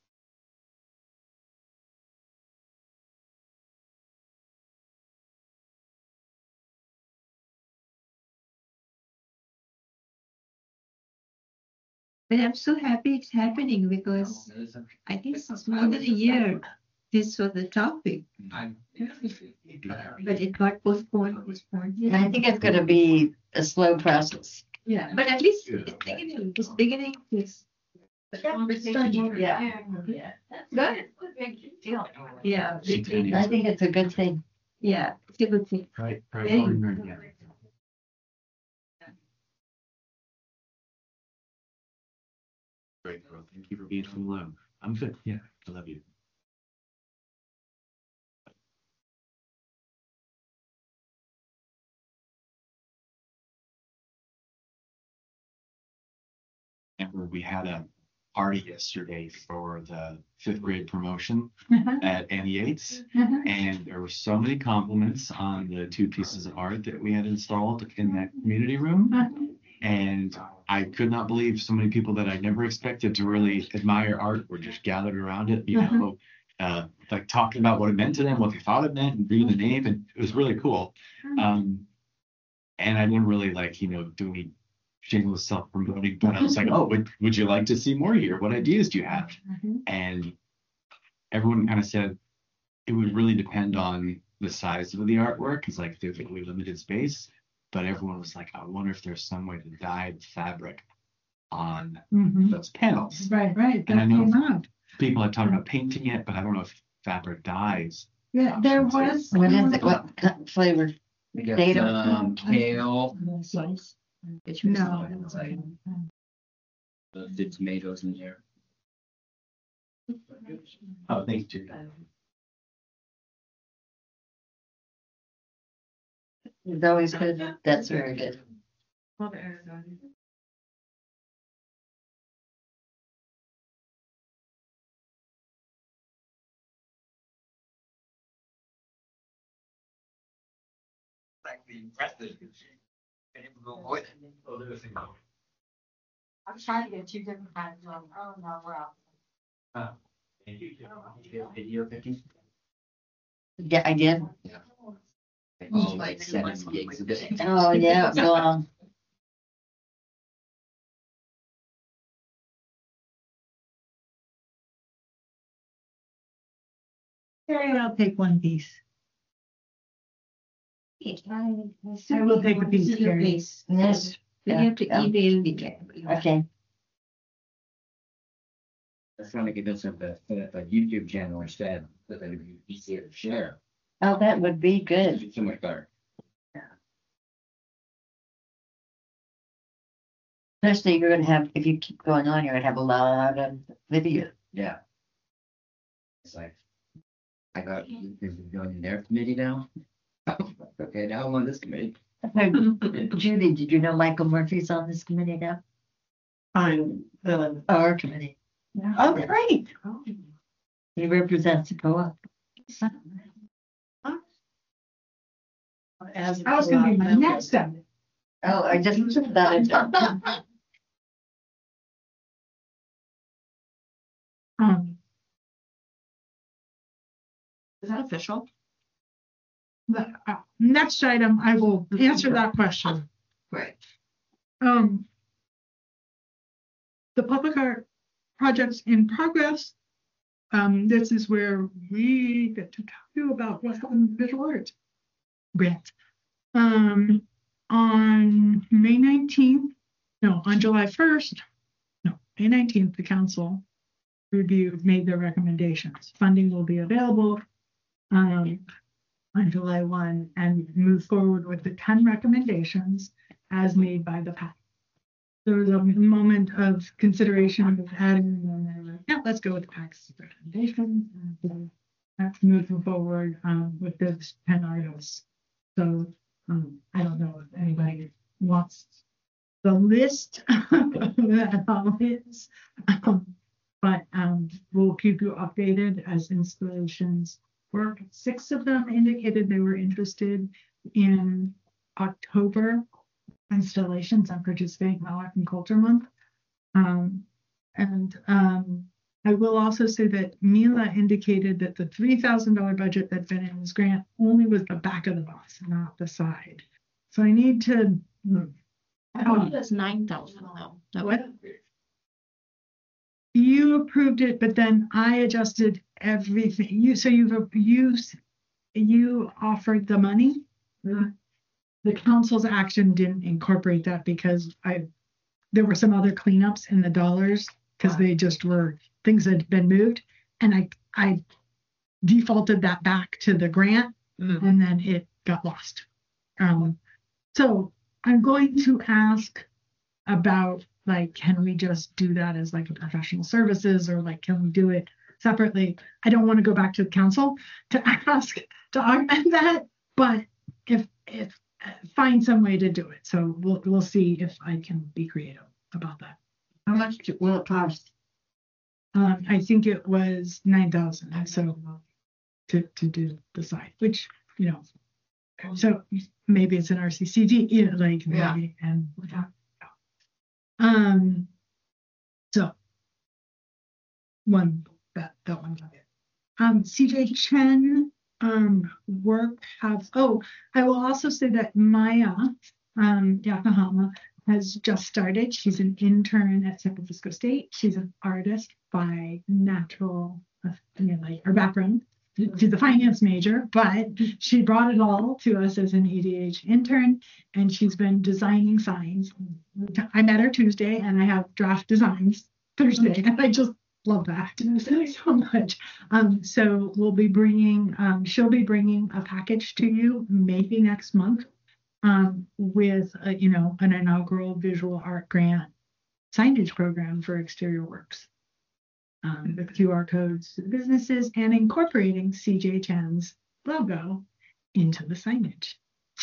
But I'm so happy it's happening because I think it's more than a year. This was the topic, but it got postponed, postponed. And I think it's gonna be a slow process. Yeah, but at least it's beginning, it's beginning this. The conversation. Yeah. Yeah. Good. Yeah, Yeah, I think it's a good thing. yeah, it's a good thing. Right, right. Hey. Yeah. Great, girl. Thank you for being so low. I'm good. Yeah, I love you. And we had a party yesterday for the fifth grade promotion at Annie Yates. And there were so many compliments on the two pieces of art that we had installed in that community room. And I could not believe so many people that I never expected to really admire art were just gathered around it, you know, uh, like talking about what it meant to them, what they thought it meant, and reading the name. And it was really cool. Um, and I didn't really like, you know, do any shameless self-promoting, but I was like, oh, would, would you like to see more here? What ideas do you have? And everyone kind of said it would really depend on the size of the artwork. It's like there's really limited space, but everyone was like, I wonder if there's some way to dye the fabric on Mhm. those panels. Right, right. And I that know- came out. People have talked about painting it, but I don't know if fabric dyes. Yeah, there was. What is it, what kind- flavor? We got Data. um, kale, Slice. No. the tomatoes in there. Oh, thank you. It's always good. That's very good. Like the rest of it. I'm trying to get two different kinds of, oh no, well. Video picking. Yeah, I did. Oh, like seven gigs a day. Oh, yeah, it was long. Okay, I'll take one piece. I will take a piece, Carrie. Yes. Yes. You have to Yeah. email me. Okay. They're trying to get us a, a YouTube channel instead, so that it'd be easier to share. Oh, that would be good. It's so much better. Especially you're gonna have, if you keep going on, you're gonna have a lot of video. Yeah. It's like, I got, is it going in their committee now? Okay, now I'm on this committee. Judy, did you know Michael Murphy's on this committee now? On the, Our committee. oh, great. He represents the co-op. As That was gonna be my next step. Oh, I just put that in. Um, Is that official? the, uh, next item, I will answer that question. Right. Um. The public art projects in progress. Um, this is where we get to tell you about what happened in visual arts. Grant. Um, on May nineteenth, no, on July first, no, May nineteenth, the council reviewed, made their recommendations. Funding will be available um, on July first and move forward with the ten recommendations as made by the P A C. There was a moment of consideration of adding, and then, like, yeah, let's go with the P A C's recommendations. and That's moving forward um, with those ten artists. So um, I don't know if anybody wants the list that all is. Um, but um, we'll keep you updated as installations work. Six of them indicated they were interested in October installations and participating in Art and Culture Month. Um, and um, I will also say that Mila indicated that the three thousand dollar budget that been in this grant only was the back of the bus, not the side. So I need to. I thought it was nine thousand though. That What? You approved it, but then I adjusted everything. You, so you've, you, you offered the money. The council's action didn't incorporate that because I, there were some other cleanups in the dollars because they just were things that had been moved. And I, I defaulted that back to the grant Mm-hmm. and then it got lost. Um, so I'm going to ask about, like, can we just do that as like a professional services, or like, can we do it separately? I don't want to go back to the council to ask to augment that, but if, if, uh, find some way to do it. So we'll, we'll see if I can be creative about that. How much do- will it cost? Um, I think it was nine thousand, so to, to do the site, which, you know, so maybe it's an R C C D, you know, like, Yeah. maybe, and, um, so one, that, that one. Um, C J Chen, um, work have, oh, I will also say that Maya, um, Yokohama has just started. She's an intern at San Francisco State. She's an artist by natural, uh, you know, like her background. She's a finance major, but she brought it all to us as an E D H intern, and she's been designing signs. I met her Tuesday, and I have draft designs Thursday, and I just love that so much. Um, so we'll be bringing, um, she'll be bringing a package to you maybe next month, um, with a, you know, an inaugural visual art grant signage program for exterior works. Um, with Q R codes to the businesses and incorporating C J Chen's logo into the signage.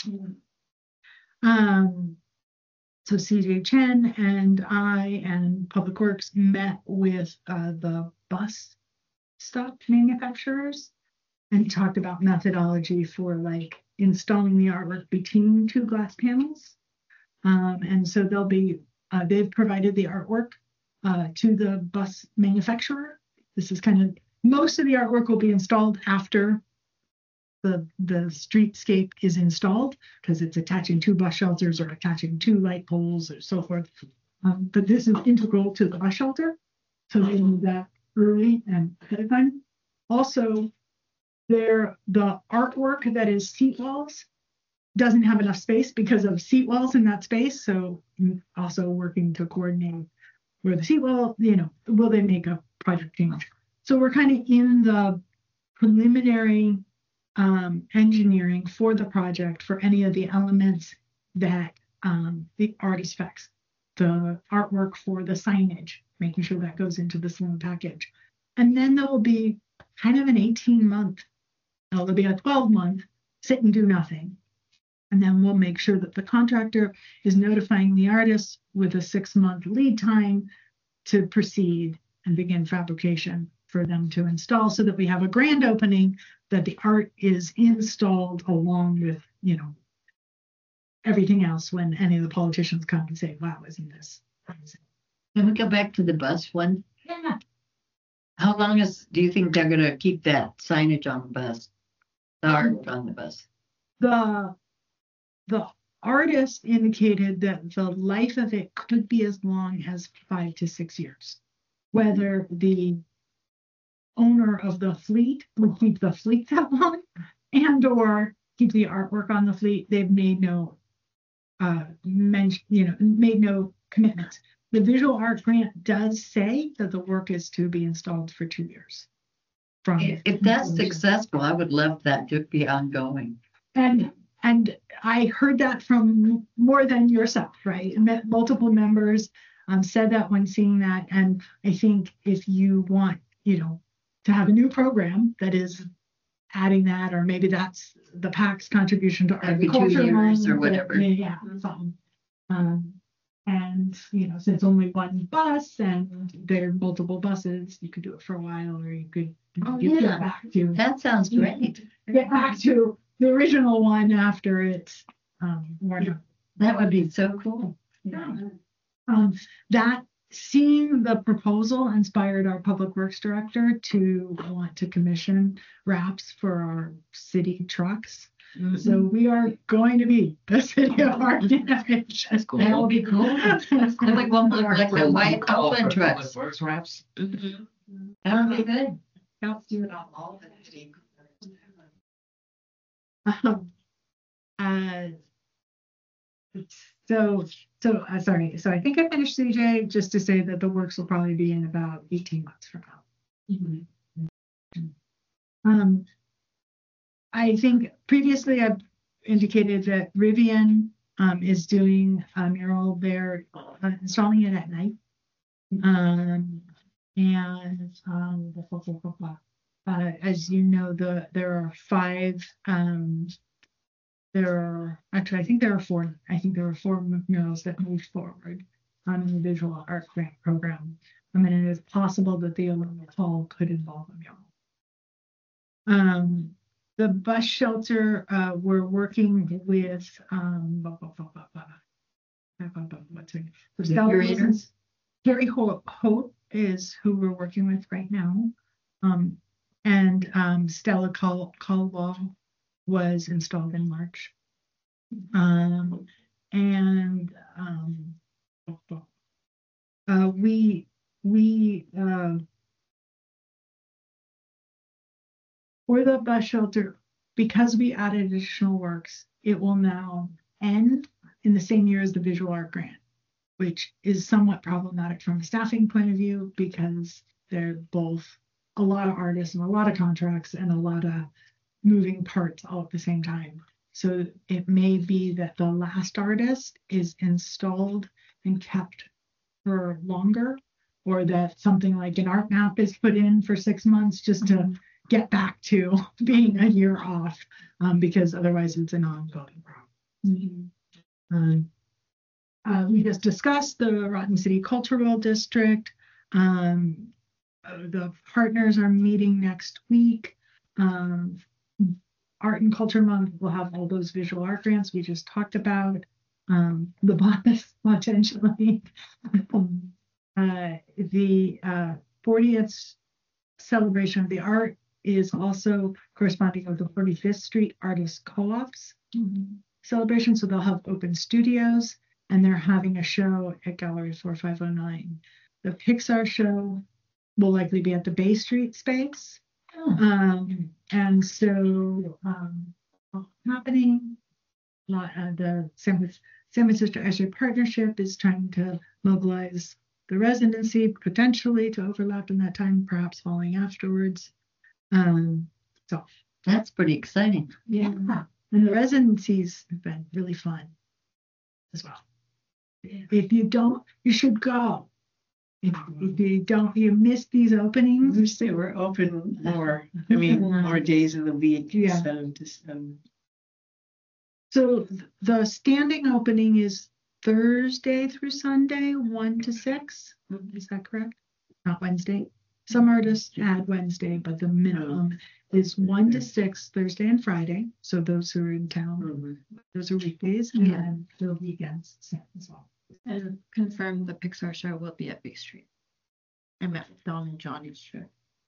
Um, so C J Chen and I and Public Works met with uh, the bus stop manufacturers and talked about methodology for like installing the artwork between two glass panels. Um, and so they'll be, uh, they've provided the artwork uh, to the bus manufacturer. This is kind of, most of the artwork will be installed after the, the streetscape is installed, because it's attaching two bus shelters or attaching two light poles or so forth. Um, but this is integral to the bus shelter. So they need that early and ahead of time. Also, there, the artwork that is seat walls doesn't have enough space because of seat walls in that space. So also working to coordinate where the seat wall, you know, will they make a project change? So we're kind of in the preliminary um, engineering for the project for any of the elements that um, the artist specs, the artwork for the signage, making sure that goes into the slim package. And then there will be kind of an eighteen month, no, there'll be a twelve month sit and do nothing. And then we'll make sure that the contractor is notifying the artist with a six month lead time to proceed and begin fabrication for them to install, so that we have a grand opening, that the art is installed along with, you know, everything else when any of the politicians come and say, wow, isn't this amazing? Can we go back to the bus one? Yeah. How long is, do you think they're gonna keep that signage on the bus? The art on the bus? The, the artist indicated that the life of it could be as long as five to six years. Whether the owner of the fleet would keep the fleet that long and or keep the artwork on the fleet, they've made no uh mention, you know, made no commitments. The visual art grant does say that the work is to be installed for two years. From If, if that's successful, I would love that to be ongoing. And and I heard that from more than yourself, right? Met multiple members um, said that when seeing that. And I think if you want, you know, to have a new program that is adding that, or maybe that's the PAC's contribution to Every two agriculture years or loan, whatever. Yeah, something. Um, and and, you know, since only one bus and there are multiple buses, you could do it for a while, or you could Oh, you could yeah. get back to That sounds great. get back to the original one after it's um worn out. That would be so cool. Um, that seeing the proposal inspired our public works director to want to commission wraps for our city trucks. So we are going to be the city of Hardin. That's cool. That would be cool. I like one more, like the white Upland trucks. Works wraps. Mhm. That would be good. Let's do it on all of it. Um, uh, so, so, uh, sorry, so I think I finished C J just to say that the works will probably be in about eighteen months from now. Um, I think previously I've indicated that Rivian um, is doing a mural there, uh, installing it at night. Um, and um, blah, blah, blah, blah, blah. Uh, as you know, the there are five. Um, there are actually, I think there are four. I think there are four murals that moved forward on the visual art grant program. I mean, it is possible that the Olympic Hall could involve a mural. Um, the bus shelter, uh, we're working with um, blah, blah, blah, blah, blah. Blah, blah, blah, what's her name? So The Stella curator? Wilson's- Carrie Holt, Holt is who we're working with right now. Um, and um, Stella Col- Caldwell was installed in March. Um, and um, uh, we we uh, for the bus shelter, because we added additional works, it will now end in the same year as the visual art grant, which is somewhat problematic from a staffing point of view because they're both a lot of artists and a lot of contracts and a lot of moving parts all at the same time. So it may be that the last artist is installed and kept for longer, or that something like an art map is put in for six months just to get back to being a year off, um, because otherwise it's an ongoing problem. Um, uh, we just discussed the Rotten City Cultural District. Um, uh, the partners are meeting next week. Um, Art and Culture Month will have all those visual art grants we just talked about. Um, the bonus potentially. um, uh, the uh, fortieth celebration of the art is also corresponding with the forty-fifth Street Artist Co-ops celebration. So they'll have open studios and they're having a show at Gallery forty-five oh nine. The Pixar show will likely be at the Bay Street space. Um, and so um, happening, uh, the San, San Francisco Esri Partnership is trying to mobilize the residency potentially to overlap in that time, perhaps following afterwards. Um, so That's pretty exciting. yeah, and the residencies have been really fun as well. If you don't, you should go. If, if you don't, you miss these openings. We say we're open more, I mean, more days of the week Yeah. instead of just, um, So th- the standing opening is Thursday through Sunday, one to six. Is that correct? Not Wednesday. Some artists add Wednesday, but the minimum is one to six Thursday and Friday. So those who are in town, those are weekdays, and then the weekends as well. And confirm the Pixar show will be at Bay Street. I met with Don and Johnny's show.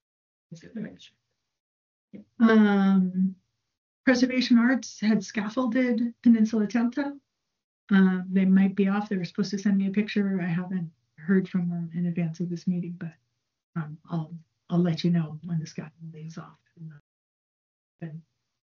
Um, Preservation Arts had scaffolded Peninsula Delta. Uh, they might be off. They were supposed to send me a picture. I haven't heard from them in advance of this meeting, but um, I'll I'll let you know when the scaffolding is off. Then,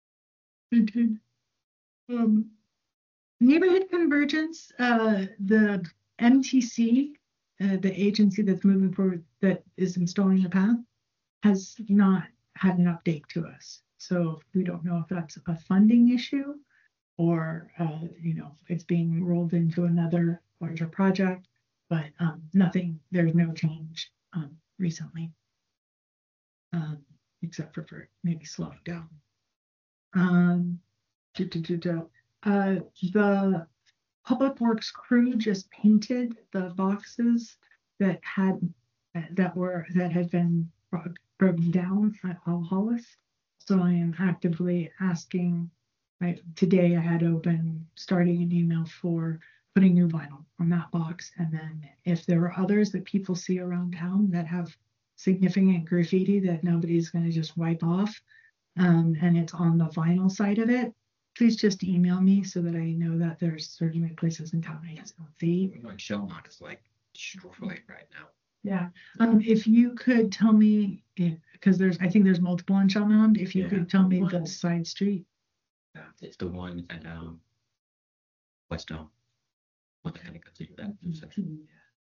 um, neighborhood convergence. Uh, the M T C, uh, the agency that's moving forward, that is installing the path, has not had an update to us. So we don't know if that's a funding issue or, uh, you know, it's being rolled into another larger project, but um, nothing, there's no change um, recently, um, except for, for maybe slowing down. Um, do, do, do, do. Uh, the Public Works crew just painted the boxes that had, that were, that had been bro- broken down at All Hollis. So I am actively asking, right, today I had open, starting an email for putting new vinyl on that box. And then if there are others that people see around town that have significant graffiti that nobody's going to just wipe off, um, and it's on the vinyl side of it, please just email me so that I know that there's certainly places in town I just don't see. Like Shellmont is like destroyed right now. Yeah. Um, if you could tell me, if, because there's, I think there's multiple in Chelmond, if you Yeah. could tell me the side street. Yeah, it's the one at um West Elm. What the kind of consider that intersection?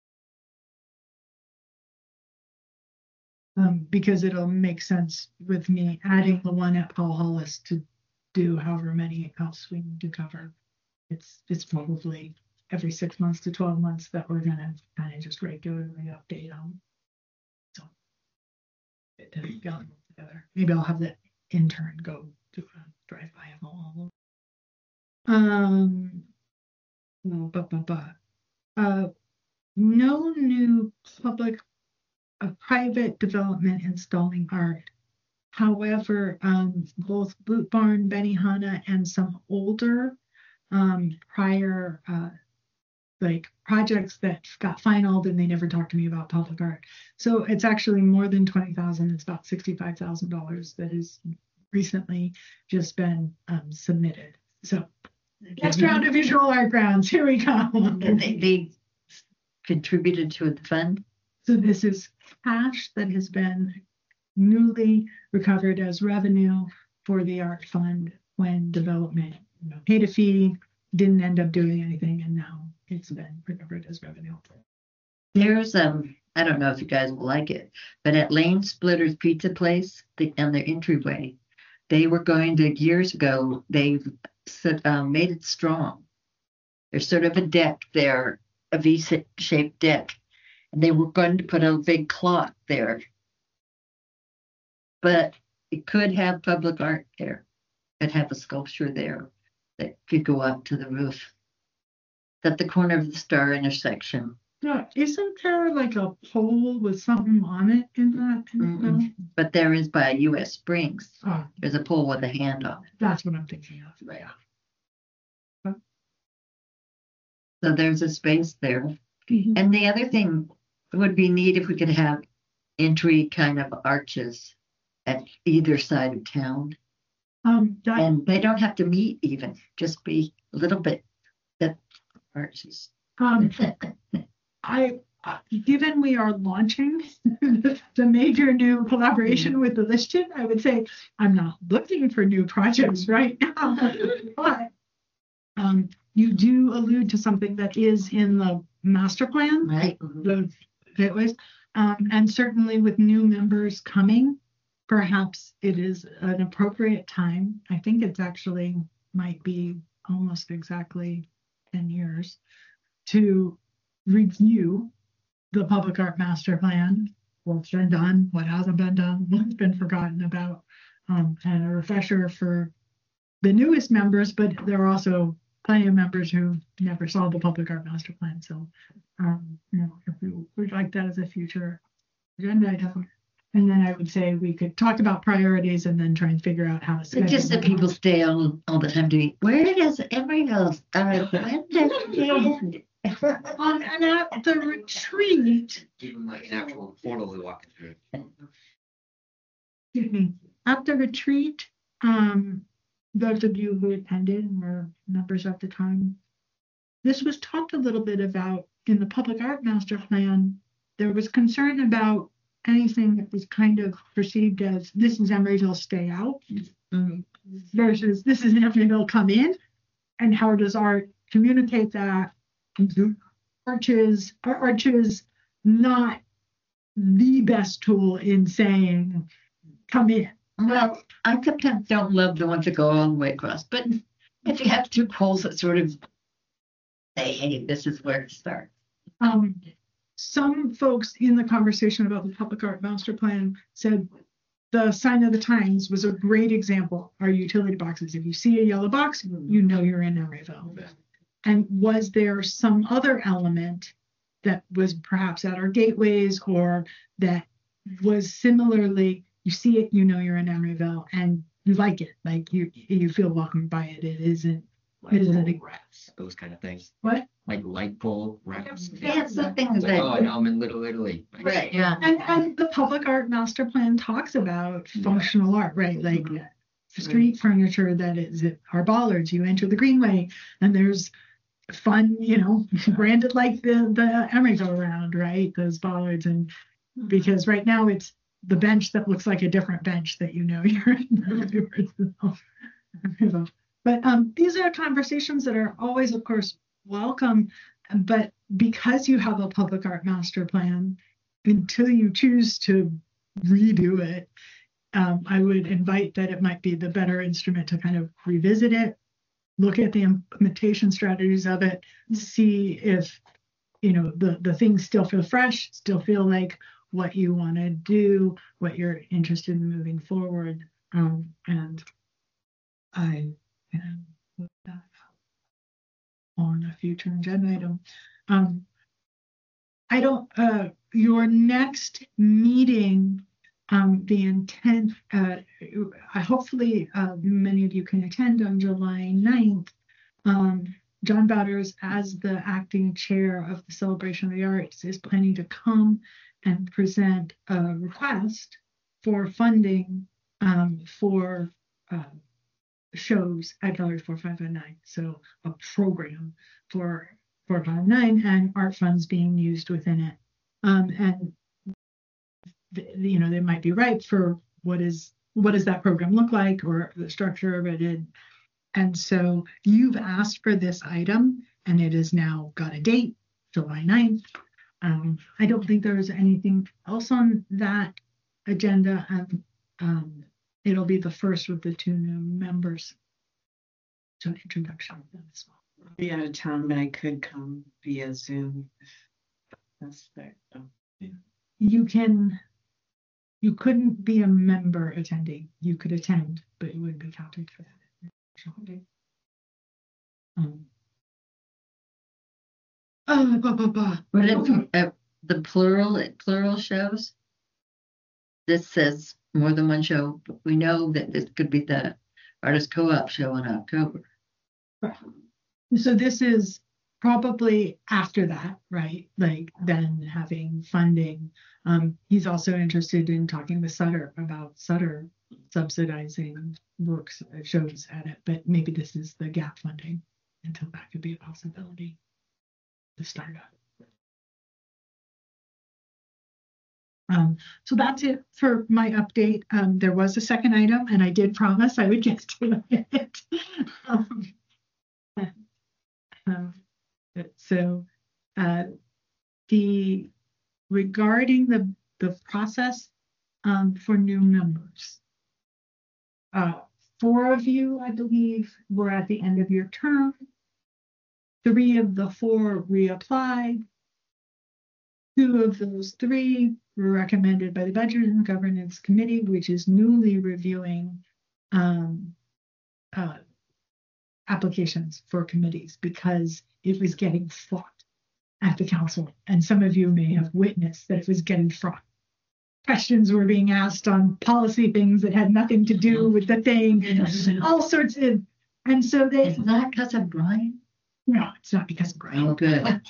Um, because it'll make sense with me adding the one at Paul Hollis to do however many else we need to cover. It's, it's probably every six months to twelve months that we're gonna kind of just regularly update on. So. It doesn't go together. Maybe I'll have the intern go do a drive by of all of them. Um, well, but, but, but, uh, no new public, uh, private development installing art. However, um, both Boot Barn, Benihana, and some older, um, prior, uh, like projects that got finalized and they never talked to me about public art. So it's actually more than twenty thousand. It's about sixty-five thousand dollars that has recently just been um, submitted. So next round of visual art grounds. Here we go. And they, they contributed to the fund. So this is cash that has been newly recovered as revenue for the art fund when development, you know, paid a fee, didn't end up doing anything, and now it's been recovered as revenue. There's um, I don't know if you guys will like it, but at Lane Splitter's Pizza Place, the, on their entryway, they were going to years ago. They um, made it strong. There's sort of a deck there, a V-shaped deck, and they were going to put a big clock there. But it could have public art there. Could have a sculpture there that could go up to the roof. At the corner of the Star intersection. No, isn't there like a pole with something on it in that? In Mm-mm. that? But there is by U S Springs. Oh, There's a pole with a hand on it. that's what I'm thinking of. Yeah. So there's a space there. Mhm. And the other thing would be neat if we could have entry kind of arches at either side of town. Um, that, And they don't have to meet even, just be a little bit that arches. um, I, uh, given we are launching the major new collaboration with the Listed, I would say I'm not looking for new projects right now. But um, you do allude to something that is in the master plan, Right. the gateways, um, and certainly with new members coming, perhaps it is an appropriate time. I think it's actually might be almost exactly ten years to review the public art master plan, what's been done, what hasn't been done, what's been forgotten about, um, and a refresher for the newest members, but there are also plenty of members who never saw the public art master plan. So, um, you know, if we would like that as a future agenda item. And then I would say we could talk about priorities and then try and figure out how to So schedule just that them. people stay all, all the time to eat. Where does Emeryville start? When does it end? Um, and at the retreat, Even like an actual portal we walk through. excuse me, at the retreat, um, those of you who attended and were members at the time, this was talked a little bit about in the public art master plan. There was concern about anything that was kind of perceived as this is Emeryville, stay out, Mm. versus this is Emeryville, come in. And how does art communicate that? Arches, ar- arches, not the best tool in saying, come in. Well, I sometimes don't love the ones that go all the way across, but if you have two poles that sort of say, hey, this is where it starts. Um, some folks in the conversation about the public art master plan said the sign of the times was a great example. Our utility boxes. If you see a yellow box, you know you're in Emeryville. and was there some other element that was perhaps at our gateways or that was similarly, you see it, you know you're in Emeryville and you like it, like you you feel welcomed by it. It isn't, it isn't a Rats, those kind of things, what? like light pole rats. Yeah, something It's like, oh, that, now I'm in Little Italy. Like, right, yeah. And, and the public art master plan talks about functional art, right? Like street furniture that is our bollards. You enter the greenway and there's fun, you know, branded like the the Emeryville round, right? Those bollards, and because right now it's the bench that looks like a different bench that you know you're in. But um, these are conversations that are always, of course, welcome. But because you have a public art master plan, until you choose to redo it, um, I would invite that it might be the better instrument to kind of revisit it, look at the implementation strategies of it, see if, you know, the, the things still feel fresh, still feel like what you want to do, what you're interested in moving forward. Um, and I can put that on a future agenda item. Um, I don't, uh, your next meeting, um, the intent, uh, I hopefully uh, many of you can attend on July ninth. Um, John Bowders, as the acting chair of the Celebration of the Arts, is planning to come and present a request for funding um, for uh, shows at Gallery four five five nine. So a program for four five nine and art funds being used within it. Um, and the, you know, they might be right for what is what does that program look like or the structure of it. And, and so you've asked for this item and it has now got a date, July ninth. Um, I don't think there's anything else on that agenda. And um, it'll be the first with the two new members. So an introduction of them as well. I'll be out of town, but I could come via Zoom if that's there. Oh, yeah. You can, you couldn't be a member attending. You could attend, but you wouldn't be counted for that. Um, uh, blah, blah, blah. But it, uh, the plural, plural shows, this says more than one show, but we know that this could be the artist co-op show in October. So this is probably after that, right? Like then having funding. Um, he's also interested in talking with Sutter about Sutter subsidizing works, uh, shows at it, but maybe this is the gap funding until that could be a possibility to start up. Um, so that's it for my update. Um, there was a second item and I did promise I would get to it. um, um, so uh, the regarding the the process um, for new members, uh, four of you, I believe, were at the end of your term. Three of the four reapplied. Two of those three were recommended by the Budget and Governance Committee, which is newly reviewing um, uh, applications for committees because it was getting fraught at the council. And some of you may have witnessed that it was getting fraught. Questions were being asked on policy things that had nothing to do with the thing, and all sorts of, and so they. Is that because of Brian? No, it's not because of Brian. Oh, good.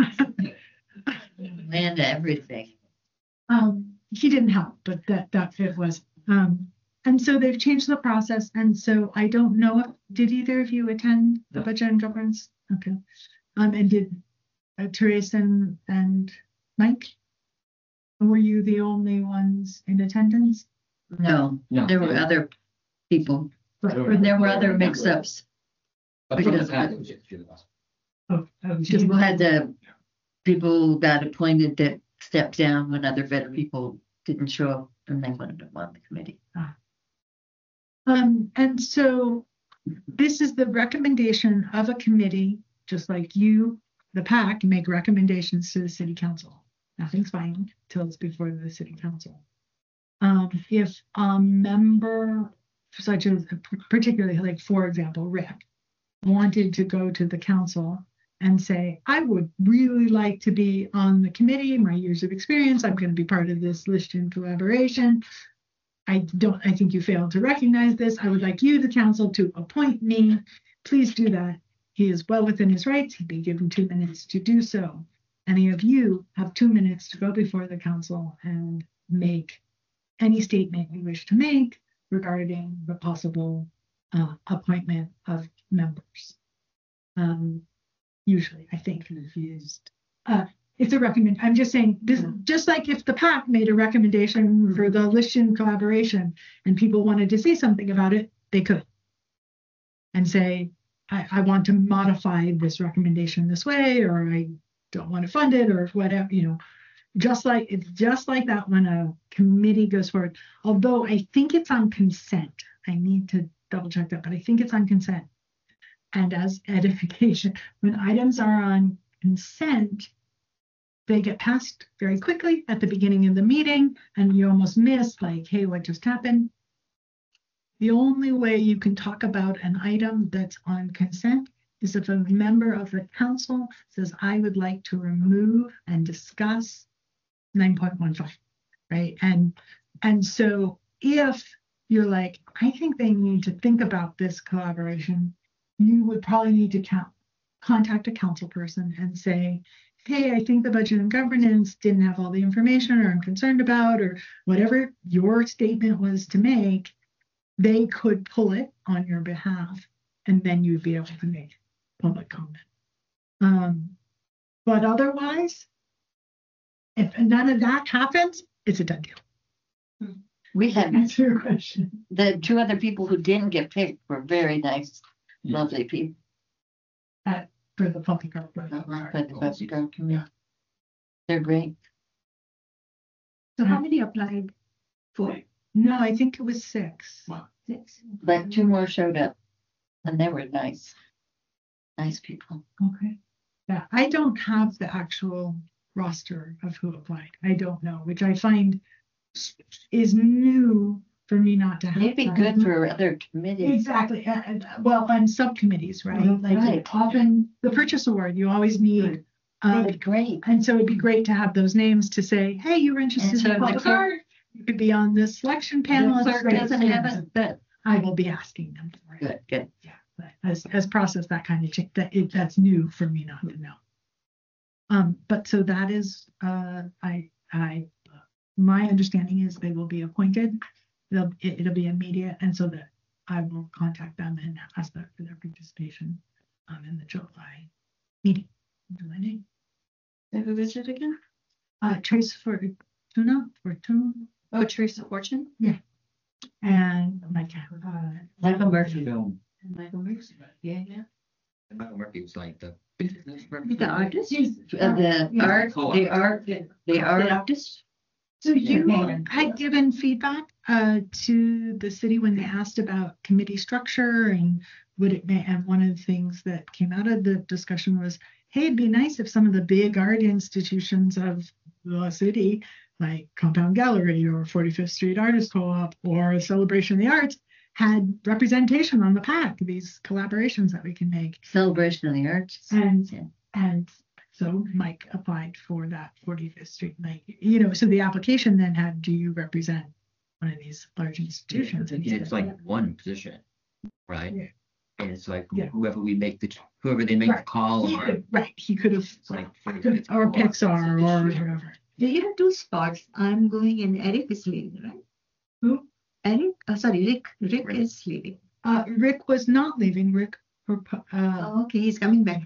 Man, everything. Um, he didn't help, but that that it was. Um, and so they've changed the process, and so I don't know if did either of you attend the No. Budget and Governance? Okay. Um, and did uh, Therese and and Mike? Were you the only ones in attendance? No, No. there were other people. But There for There were other mix-ups. But from the past, it was just two of us. oh, oh, People had the, people got appointed that stepped down when other better people didn't show up and they wanted to on the committee. Um, and so this is the recommendation of a committee, just like you, the PAC, make recommendations to the city council. Nothing's final till it's before the city council. Um, if a member, such as particularly like, for example, Rick, wanted to go to the council and say, I would really like to be on the committee, my years of experience, I'm going to be part of this Lichten collaboration. I don't, I think you failed to recognize this. I would like you, the council, to appoint me. Please do that. He is well within his rights. He'd be given two minutes to do so. Any of you have two minutes to go before the council and make any statement you wish to make regarding the possible uh, appointment of members. Um, usually, I think confused. Uh, it's a recommend. I'm just saying this, just like if the PAC made a recommendation for the Lichten collaboration and people wanted to say something about it, they could and say, I, I want to modify this recommendation this way, or I don't want to fund it, or whatever, you know. Just like it's just like that when a committee goes forward. Although I think it's on consent. I need to double check that, but I think it's on consent. And as edification, when items are on consent, they get passed very quickly at the beginning of the meeting, and you almost miss like, hey, what just happened? The only way you can talk about an item that's on consent is if a member of the council says, I would like to remove and discuss nine point one five, right? And and so if you're like, I think they need to think about this collaboration, you would probably need to count, contact a council person and say, hey, I think the budget and governance didn't have all the information, or I'm concerned about, or whatever your statement was to make. They could pull it on your behalf, and then you'd be able to make public comment. Um, but otherwise, if none of that happens, it's a done deal. We had Answer your question. the two other people who didn't get picked were very nice, lovely people. Uh, for the public art. But the Public Art Committee. They're great. So how many applied for? No, I think it was six. Six. But two more showed up, and they were nice. Nice people. Okay. Yeah, I don't have the actual roster of who applied. I don't know, which I find is new for me not to have. It'd be that. good for other committees. Exactly. Uh, and, uh, well, on subcommittees, right? Mhm, Like right. often the purchase award, you always need. Um, That'd be great. and so it'd be great to have those names to say, hey, you were interested And so in the public clerk- art. You could be on this selection panel. The It's clerk great. doesn't have it, but I will be asking them for it. good, good. Yeah, but as as process that kind of change, that it, that's new for me not to know. Um, but so that is, uh, I I my understanding is they will be appointed. They'll it, it'll be immediate, and so that I will contact them and ask them for their participation um in the July meeting. July ninth. Who is it again? Uh, Trace Fortuna, Fortuna, Oh, Teresa Fortune. and my cat. Uh, Michael Murphy. Film. And Michael Murphy. Yeah, yeah. And Michael Murphy was like the. The artist? Uh, the Yeah. art, the art, the The art. artist? So you Yeah. had given feedback uh, to the city when they asked about committee structure and would it may, and one of the things that came out of the discussion was, hey, it'd be nice if some of the big art institutions of the city, like Compound Gallery or forty-fifth Street Artist Co-op or Celebration of the Arts, had representation on the PAC, these collaborations that we can make. Celebration of the Arts. And Yeah. and so Mike applied for that forty-fifth Street, like, you know, so the application then had, do you represent one of these large institutions? And he Yeah, it's said, like one position, right? Yeah. And it's like Yeah. whoever we make the whoever they make the Right. call He or could- right, he could have, it's like or Pixar or whatever. They have two spots. I'm going and Eric is leaving, right? Who? Eric, uh, sorry, Rick. Rick Rick. is leaving. Uh, Rick was not leaving. Rick, propo- uh, Oh, okay, he's coming back.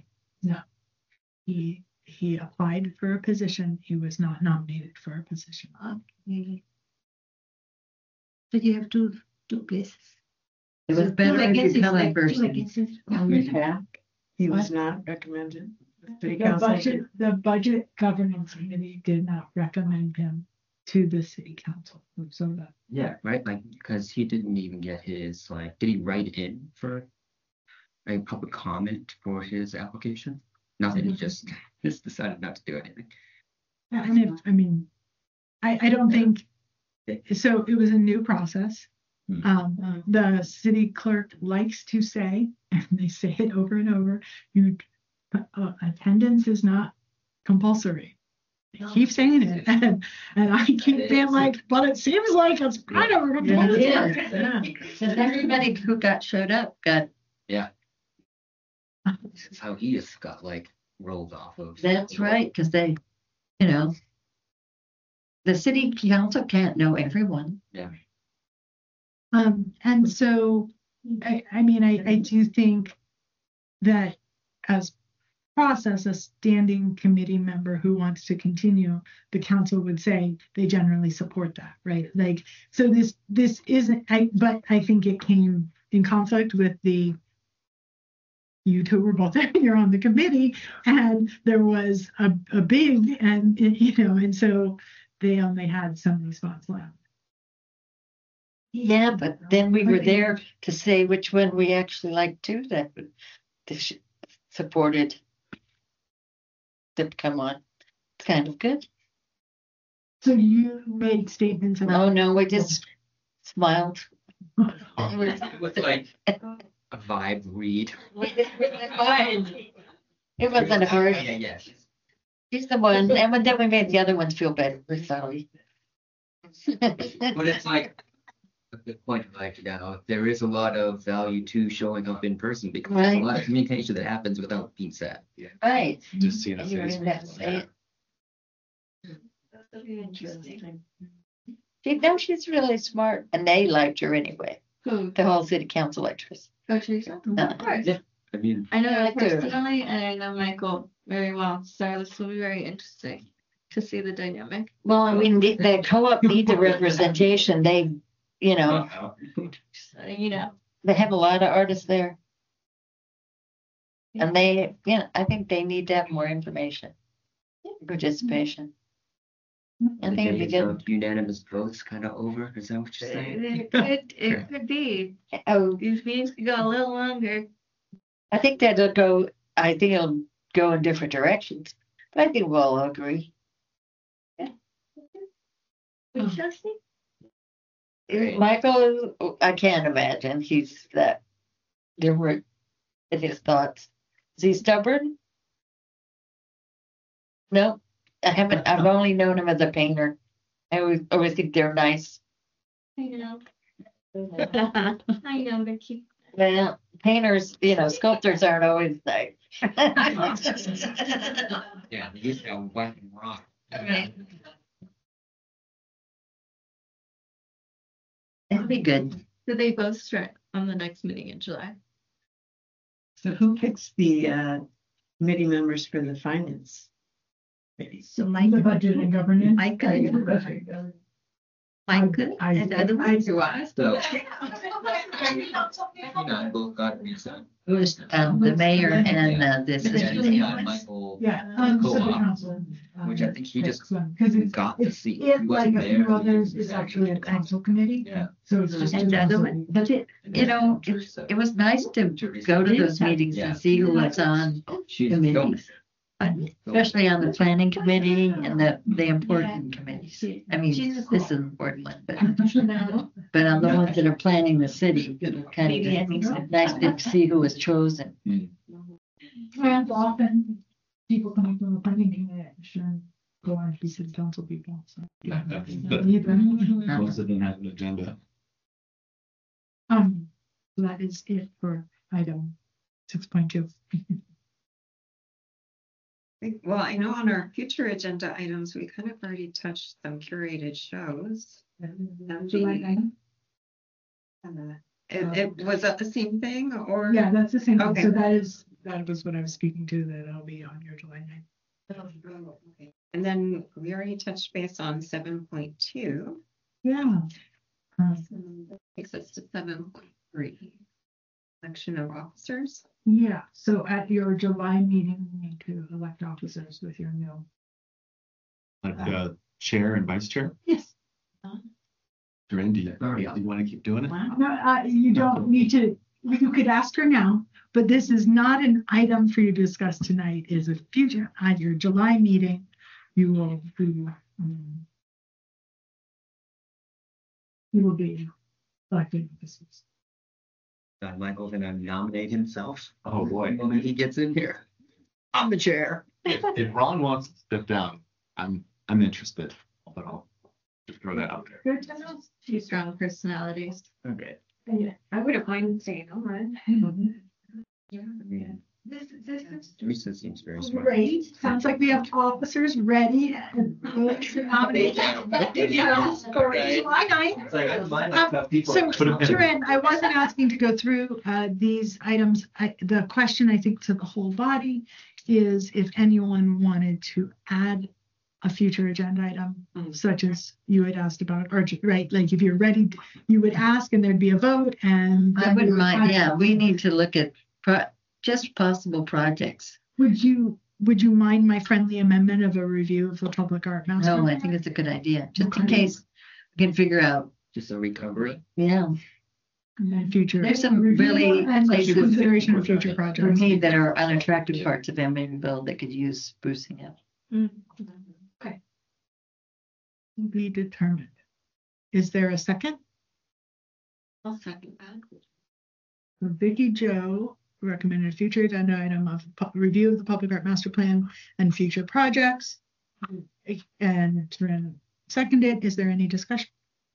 he he applied for a position. He was not nominated for a position. Okay. So you have two, two places. It was Two better if vacancies, you come in like two person. vacancies. On the PAC, he was not recommended. City The council. budget, the budget governance committee did not recommend him to the city council. So that yeah, right? Like because he didn't even get his like did he write in for a public comment for his application? Nothing, he just just decided not to do anything. And if, I mean, I, I don't think, so it was a new process. Hmm. Um, the city clerk likes to say, and they say it over and over, you, uh, attendance is not compulsory. They keep saying it, and, and I keep being like, but it seems like it's kind of a compulsory. Yeah. Because everybody who got showed up got, This is how he just got like rolled off of. that's right, because they, you know, the city council can't know everyone. Um, and so, I, I mean, I, I do think that as process, a standing committee member who wants to continue, the council would say they generally support that, right? Like, so this, this isn't, I, but I think it came in conflict with the, you two were both there, you're on the committee, and there was a, a big, and, you know, and so they only had some spots left. Yeah, but then we were there to say which one we actually liked too, that would- that sh- supported to come on. It's kind of good. So you made statements No, about. no, we just smiled. It was like a vibe read. It wasn't a hard. Yeah, yeah. She's the one, and then we made the other ones feel better. We're sorry. But it's like a good point, like, you know, there is a lot of value to showing up in person because there's a Right. lot of communication that happens without being said. Right. Just seeing a And you face. really have to say it. Interesting. She, no, she's really smart, and they liked her anyway. Who? The whole city council liked her. Oh, Teresa? Uh, Of course. Yeah. I mean, I know her like her. personally, and I know Michael very well, so this will be very interesting to see the dynamic. Well, I mean, the, the co-op needs a representation. They, you know, So, you know, they have a lot of artists there. And they, yeah, I think they need to have more information, participation. I the think it'd be days good. of unanimous votes kind of over. Is that what you're saying? it could, it could be, Oh, these meetings could go a little longer. I think that'll go, I think it'll go in different directions, but I think we'll all agree. Would Chelsea? Michael, I can't imagine he's that different in his thoughts. Is he stubborn? No, I haven't, I've only known him as a painter. I always, always think they're nice. I know. I know, they keep. Well, painters, you know, sculptors aren't always nice. Yeah, they used to have white and rock. It'll be good. So they both start on the next meeting in July. So who picks the uh committee members for the finance? committee? So Mike, the budget and governance. Mike, I- Mike, I- and the other ones you asked. So, you and I both got resent. It was um, the mayor and uh, this. And then we got Michael, Yeah, um, so the Co-op, council. which I think he just Because it's, got the it's, seat. it, He like wasn't a few there. others, is actually a council committee. Yeah. So it's just. And two the other council one, meetings. but it, you know, it, it was nice to go to those meetings and see who was on, She's committees. especially on the planning committee and the, the important committees. I mean, this is an important one, but, but on the ones that are planning the city, kind of nice to see who was chosen. And often people coming from the planning commission go on to be city council people, so. Most of them have an agenda. Um, so that is it for item six point two. Well, I know on our future agenda items, we kind of already touched some curated shows. And July the- ninth? uh, It, it, was that the same thing or? Yeah, that's the same thing. Okay. So that is, that was what I was speaking to, that I'll be on your July ninth. Oh, okay. And then we already touched base on seven point two. Yeah. Um, That takes us to seven point three. Election of officers. Yeah, so at your July meeting, you need to elect officers with your new. Like uh chair and vice chair. Yes. Doreen, do you, do you want to keep doing it? No, uh, you don't need to, you could ask her now, but this is not an item for you to discuss tonight, is a future, at your July meeting, you will be, um, you will be elected offices. Don Michael gonna nominate himself. Oh, boy. When he gets in here. I'm the chair. If, if Ron wants to step down, I'm, I'm interested, but I'll just throw that out there. Good to know. Two strong personalities. Okay. I wouldn't mind staying on. Yeah. This, this is. Teresa seems very smart. Great. Sounds like we have officers ready and willing to nominate. Yeah, great. July ninth. It's like, I don't mind Um, that people So, Put 'em in. Corinne, I wasn't asking to go through uh, these items. I, the question, I think, to the whole body is if anyone wanted to add a future agenda item, Mm. such as you had asked about, or, ju- right, like if you're ready, you would ask and there'd be a vote and. I then we wouldn't would mind, add- yeah, we need to look at pro- just possible projects. Would you, would you mind my friendly amendment of a review of the public art master? No, I think it's a good idea, just in Okay. case we can figure out, Just a recovery. yeah. And then future. There's some review really and places- consideration of future For projects. me, that are unattractive parts of Emeryville that could use sprucing up. Okay. Be determined. Is there a second? I'll second that. So Vicky Joe recommended a future agenda item of pu- review of the public art master plan and future projects. And Corinne seconded. Is there any discussion?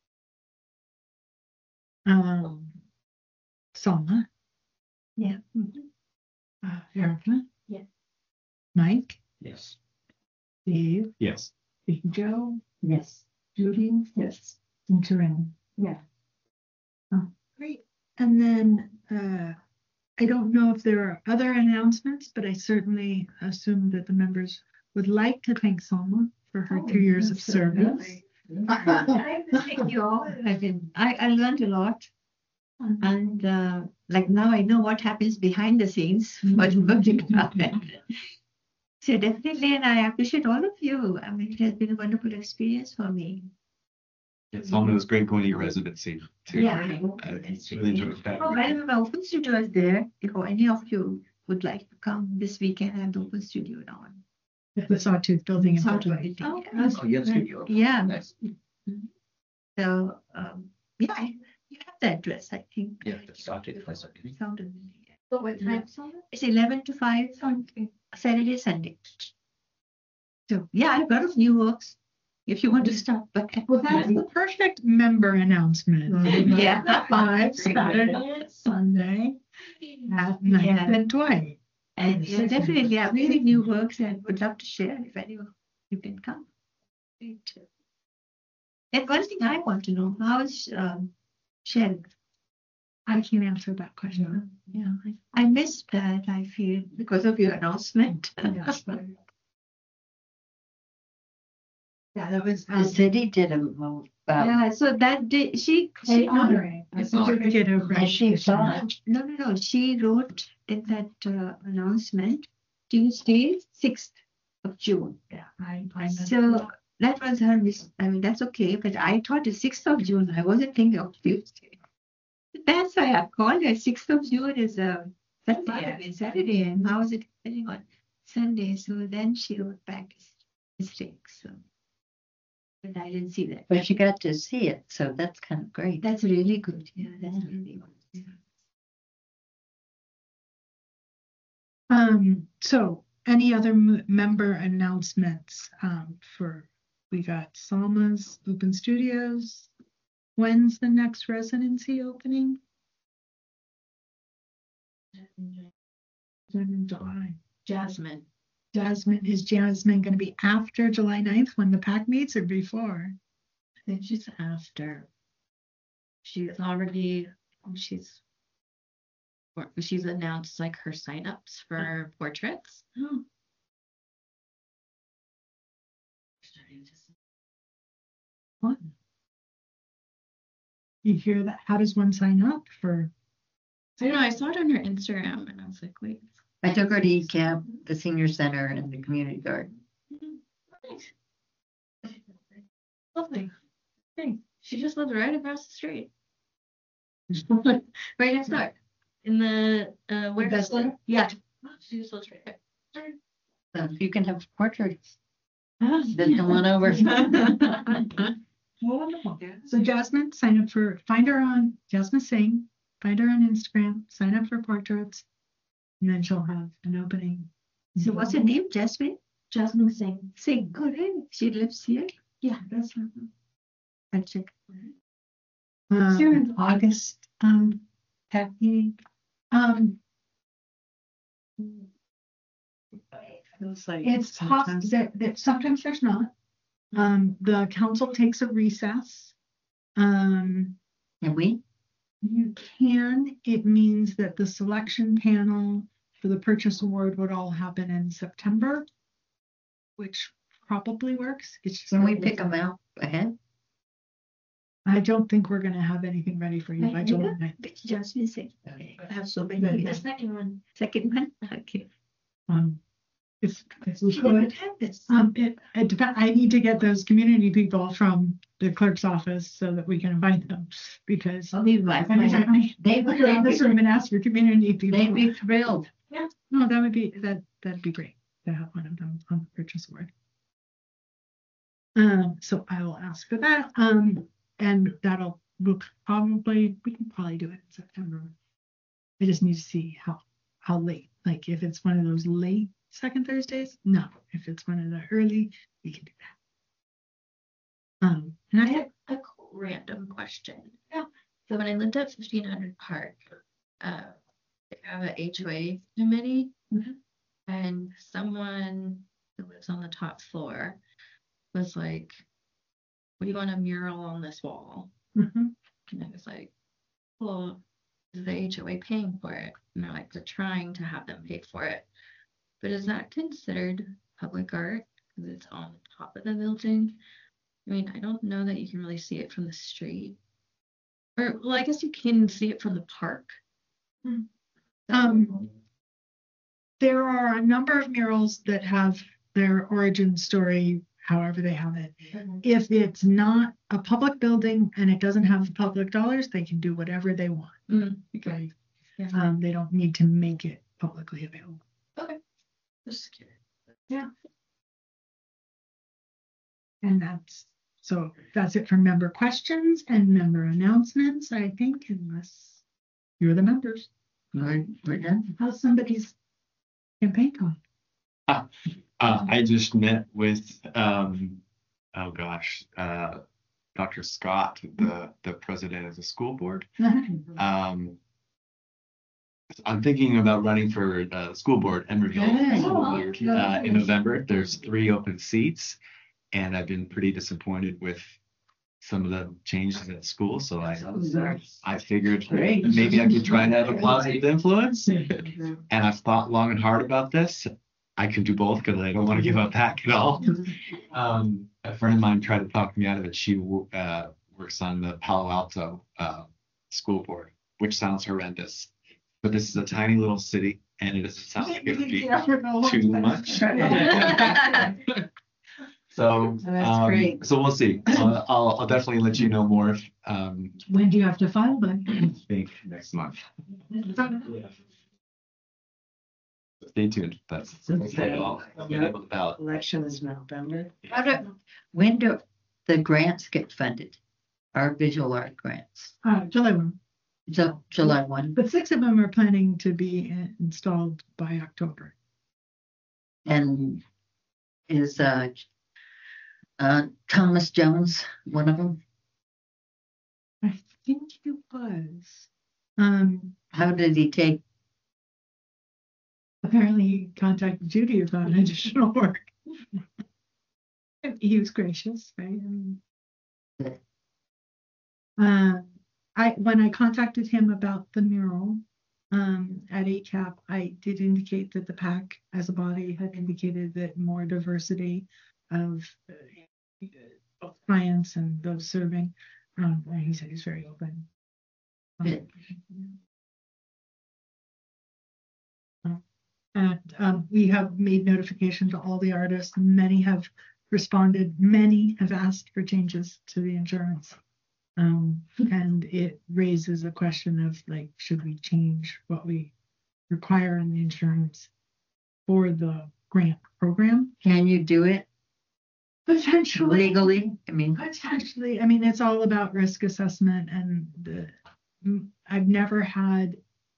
Um, Salma. Yeah. Uh, Erica. Yeah. Mike, Yes. Dave, Yes. Vicky Joe, Yes. Judy. Yes. And Corinne. Yeah. Oh, great. And then, uh, I don't know if there are other announcements, but I certainly assume that the members would like to thank Salma for her two years of service. I thank you all. I've been, I, I learned a lot. And uh, like now I know what happens behind the scenes, what what you happen. So definitely, and I appreciate all of you. I mean, it has been a wonderful experience for me. It's almost great going to your residency too. Yeah. I really enjoyed that. Oh, I remember open studio is there. If any of you would like to come this weekend, I have the open studio now. The Sawtooth Building. in Sawtooth Portland. Building. Oh, you have studio. Yeah. Nice. So, um, yeah, I- you have the address, I think. Yeah, the Sawtooth place, okay. Sounded. But what time, Salma? It's eleven to five on Saturday, Sunday. So, yeah, I've got of new works if you want to stop, but. Well, that's the perfect member announcement. Yeah. Five, Saturday, Sunday, at ninth Yeah. and twice. And yeah, definitely, I'm really new works and would love to share if anyone, you can come. Great. And one thing I want to know, how is, um, Shell? I can't answer that question. Yeah, I I missed that, I feel, because of your announcement. Yeah, that was. The city did a move, uh, Yeah, so that day, she, she, no, honoring. A certificate of and she saw recognition. it. no, no, she wrote in that uh, announcement, Tuesday, sixth of June. Yeah, I, I. missed So that. that was her miss, I mean, that's okay, but I thought the sixth of June, I wasn't thinking of Tuesday. That's why I called it, sixth of June is a Saturday, I mean, Saturday, and how is it depending on Sunday? So then she wrote back mistake, so. But I didn't see that. But you got to see it, so that's kind of great. That's really good, yeah, that's really good. Um, so any other m- member announcements, um, for, we got Salma's Open Studios. When's the next residency opening? In July. Jasmine. Jasmine, is Jasmine gonna be after July ninth when the pack meets or before? I think she's after. She's already, she's. or- She's announced like her signups for portraits. Oh. What? You hear that? How does one sign up for? I don't know, I saw it on her Instagram and I was like, wait. I took her to E camp, the senior center and the community garden. Lovely. Thanks. She just lives right across the street. Right next door. In the, uh, where? Bessler? Yeah. She just lives right there. So if you can have portraits, Ah, then come on over. Wonderful. Yeah. So Jasmine, sign up for, find her on, Jasmine Singh, find her on Instagram, sign up for portraits, and then she'll have an opening. So what's her name? Jasmine? Jasmine Singh. Sing. Good. eh? She lives here. Yeah, that's her. I'll check. Um, Soon in August, um, Kathy, um, feels like. it's possible sometimes- that, that sometimes there's not. Um, the council takes a recess. Um, And we, you can, it means that the selection panel for the purchase award would all happen in September, which probably works. It's just can we pick them out ahead? I don't think we're gonna have anything ready for you by July ninth. It's Jasmine Singh. Okay. I have so many. Good. here. The second one. Second one. Okay. Um, if, if we She could, didn't have this. um, it, it depends, I need to get those community people from the clerk's office so that we can invite them, because I'll be right. every time I They look around this would, room and ask for community people. they'd be thrilled. No, that would be, that, that'd be great to have one of them on the purchase award. Um, so I will ask for that, um, and that'll, we'll probably, we can probably do it in September. I just need to see how, how late, like if it's one of those late second Thursdays, no, if it's one of the early, we can do that. Um, and I I have a cool random question. Yeah. So when I lived at fifteen hundred Park, uh, they have a H O A committee. Mhm. And someone who lives on the top floor was like, we want a mural on this wall. Mhm. And I was like, well, is the H O A paying for it? And they're like, they're trying to have them pay for it. But is that considered public art? Because it's on top of the building? I mean, I don't know that you can really see it from the street. Or, well, I guess you can see it from the park. Hmm. Um, there are a number of murals that have their origin story, however they have it. If it's not a public building and it doesn't have the public dollars, they can do whatever they want. Mm, Okay. Yeah. Um, they don't need to make it publicly available. just curious. And that's, so that's it for member questions and member announcements, I think, unless you're the members. We're, we're done. How's somebody's campaign going? Uh, I just met with, um, oh gosh, uh, Doctor Scott, the, the president of the school board. Um, I'm thinking about running for, uh, school board, Emerald, Oh, uh, in November. There's three open seats. And I've been pretty disappointed with some of the changes at school, so I, I figured maybe I could try and have a positive influence. And I've thought long and hard about this. I can do both because I don't want to give up back at all. Um, a friend of mine tried to talk me out of it. She uh, works on the Palo Alto uh, school board, which sounds horrendous. But this is a tiny little city, and it doesn't sound like it would be too much. So, That's um, great. so we'll see. I'll, I'll, I'll definitely let you know more. If, um, When do you have to file by? I think next month. Stay tuned. That's that's all. I'll be able to ballot. Election is November. How do, when do the grants get funded? Our visual art grants. Uh, July one. So July one. But six of them are planning to be in- installed by October. And is uh, uh, Thomas Jones one of them? I think it was. Um, How did he take? apparently he contacted Judy about additional work. He was gracious, right? I mean, uh, I, when I contacted him about the mural, um, at A C A P, I did indicate that the PAC as a body had indicated that more diversity of uh, both clients and those serving, um, and he said he's very open. Um, Good. And um, we have made notification to all the artists. Many have responded. Many have asked for changes to the insurance. Um, and it raises a question of like, should we change what we require in the insurance for the grant program? Can you do it Potentially. legally, I mean, Potentially, I mean, it's all about risk assessment and the, mm, I've never had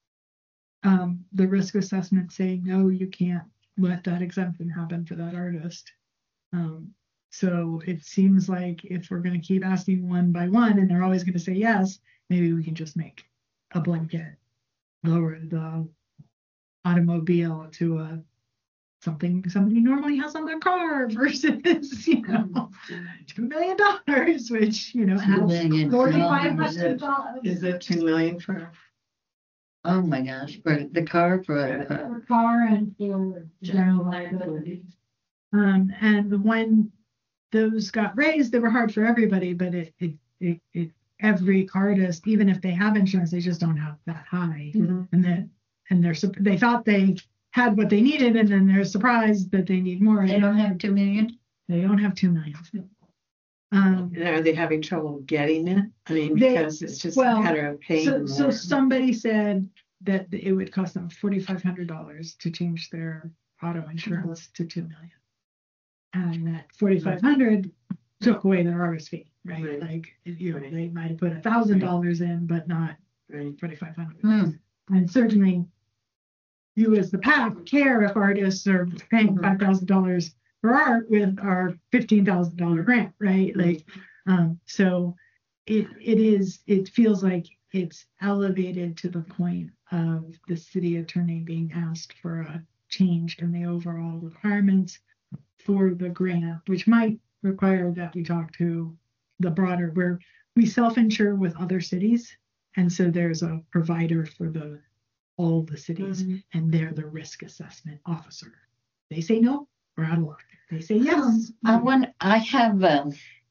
um, the risk assessment say, no, you can't let that exemption happen for that artist. Um, so it seems like if we're gonna keep asking one by one and they're always gonna say yes, maybe we can just make a blanket, lower the automobile to a something somebody normally has on their car versus, you know, two million dollars, which, you know, Two million forty-five dollars. hundred dollars. Is it two million for? oh my gosh, for the car, for, uh, For car and for general liability. Um, and when those got raised, they were hard for everybody, but it, it, it, it, every artist, even if they have insurance, they just don't have that high. Mhm. And that, and they're, sup- they thought they had what they needed, and then they're surprised that they need more. they don't have two million? They don't have two million. Um, And are they having trouble getting it? I mean, They- because it's just a well, matter of paying so, so more. somebody said that it would cost them forty-five hundred dollars to change their auto insurance to two million. And that forty-five hundred took away their artist fee, right? Right. Like, you know, Right. they might have put a thousand dollars in, but not Right. forty-five hundred. Hmm. And certainly you as the PAC care if artists are paying five thousand dollars for art with our fifteen thousand dollar grant, right? Like, um, so it, it is, it feels like it's elevated to the point of the city attorney being asked for a change in the overall requirements for the grant, which might require that we talk to the broader, where we self-insure with other cities. And so there's a provider for the, all the cities, and they're the risk assessment officer. They say no, we're out of luck. They say yes. I want, I have, um,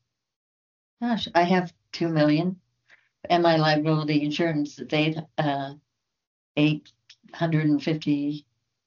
gosh, I have two million. And my liability insurance, they, uh, eight hundred and fifty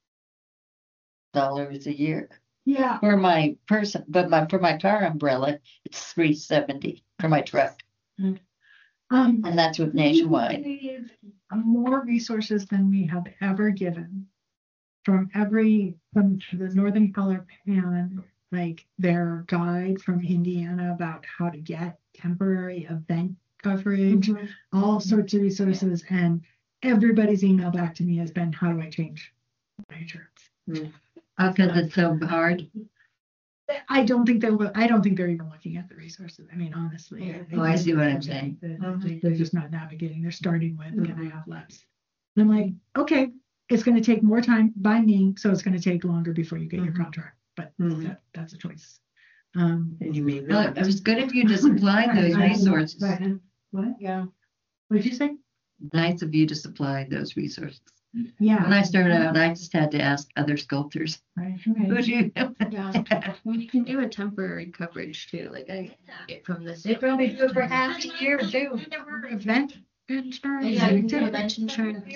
dollars a year Yeah. for my person, but my, for my car umbrella, it's three seventy for my truck. Um, And that's with Nationwide. we need more resources than we have ever given from every, from the Northern Color Pan, like their guide from Indiana about how to get temporary event coverage, all sorts of resources. And everybody's email back to me has been, how do I change my insurance? How come it's so hard? I don't think they will, I don't think they're even looking at the resources. I mean, honestly. Oh, I see what I'm saying. They- They're just not navigating. They're starting with, can I have less? And I'm like, okay, it's gonna take more time by me, so it's gonna take longer before you get your Mhm. contract, but Mhm. that, that's a choice. Um. And you may Well, not. it was good if you just supplied those Right, resources. right, and What? Yeah. What did you say? Nice of you to supply those resources. Yeah. When I started out, I just had to ask other sculptors. Right, Who right. do you? Yeah. I mean, you can do a temporary coverage too, like I get from this. They probably do it for half a year too. Event insurance. Yeah, you can do event insurance.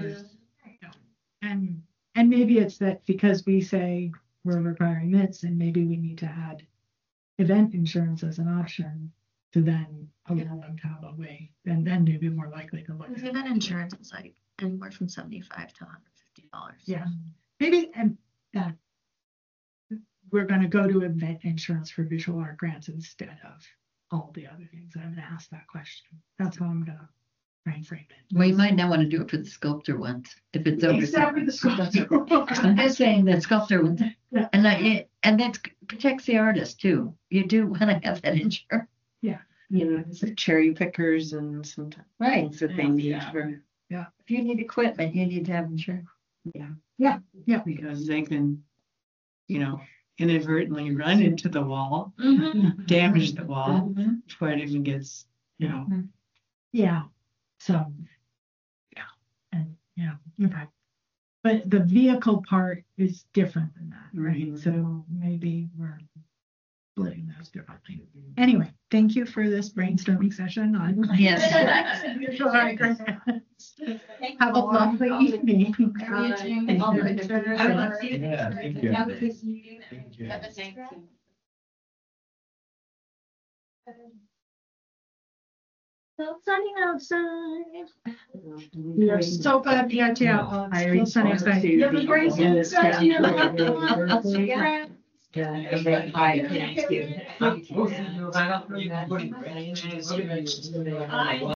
And, and maybe it's that because we say we're requiring this, and maybe we need to add event insurance as an option to then allow them to have a way, and then they'd be more likely to look. Because at it. event insurance is like anywhere from seventy-five to one hundred fifty dollars. Yeah, maybe, and that we're gonna go to event insurance for visual art grants instead of all the other things. I'm gonna ask that question. That's how I'm gonna try and frame it. Well, you might not want to do it for the sculptor ones, if it's over. Except for the sculpture. I'm just saying that sculptor ones, Yeah. and I, it- and that protects the artist too. You do want to have that insurance. You know, it's like cherry pickers and sometimes Right. things that they need for, If you need equipment, you need to have insurance. because they can, you know, inadvertently run into the wall, Mhm. damage the wall Mhm. before it even gets, you know. Yeah, so, yeah, and, yeah, okay. But the vehicle part is different than that, right? Mhm. So maybe we're splitting those differently. Anyway, thank you for this brainstorming session on. Yes. Have a lovely evening. Yeah, thank you. Thank you. So sunny outside. We are so glad to get you out. Well, it's still sunny outside. You have a great Yes, discussion. yeah. Yeah, very high, thank you.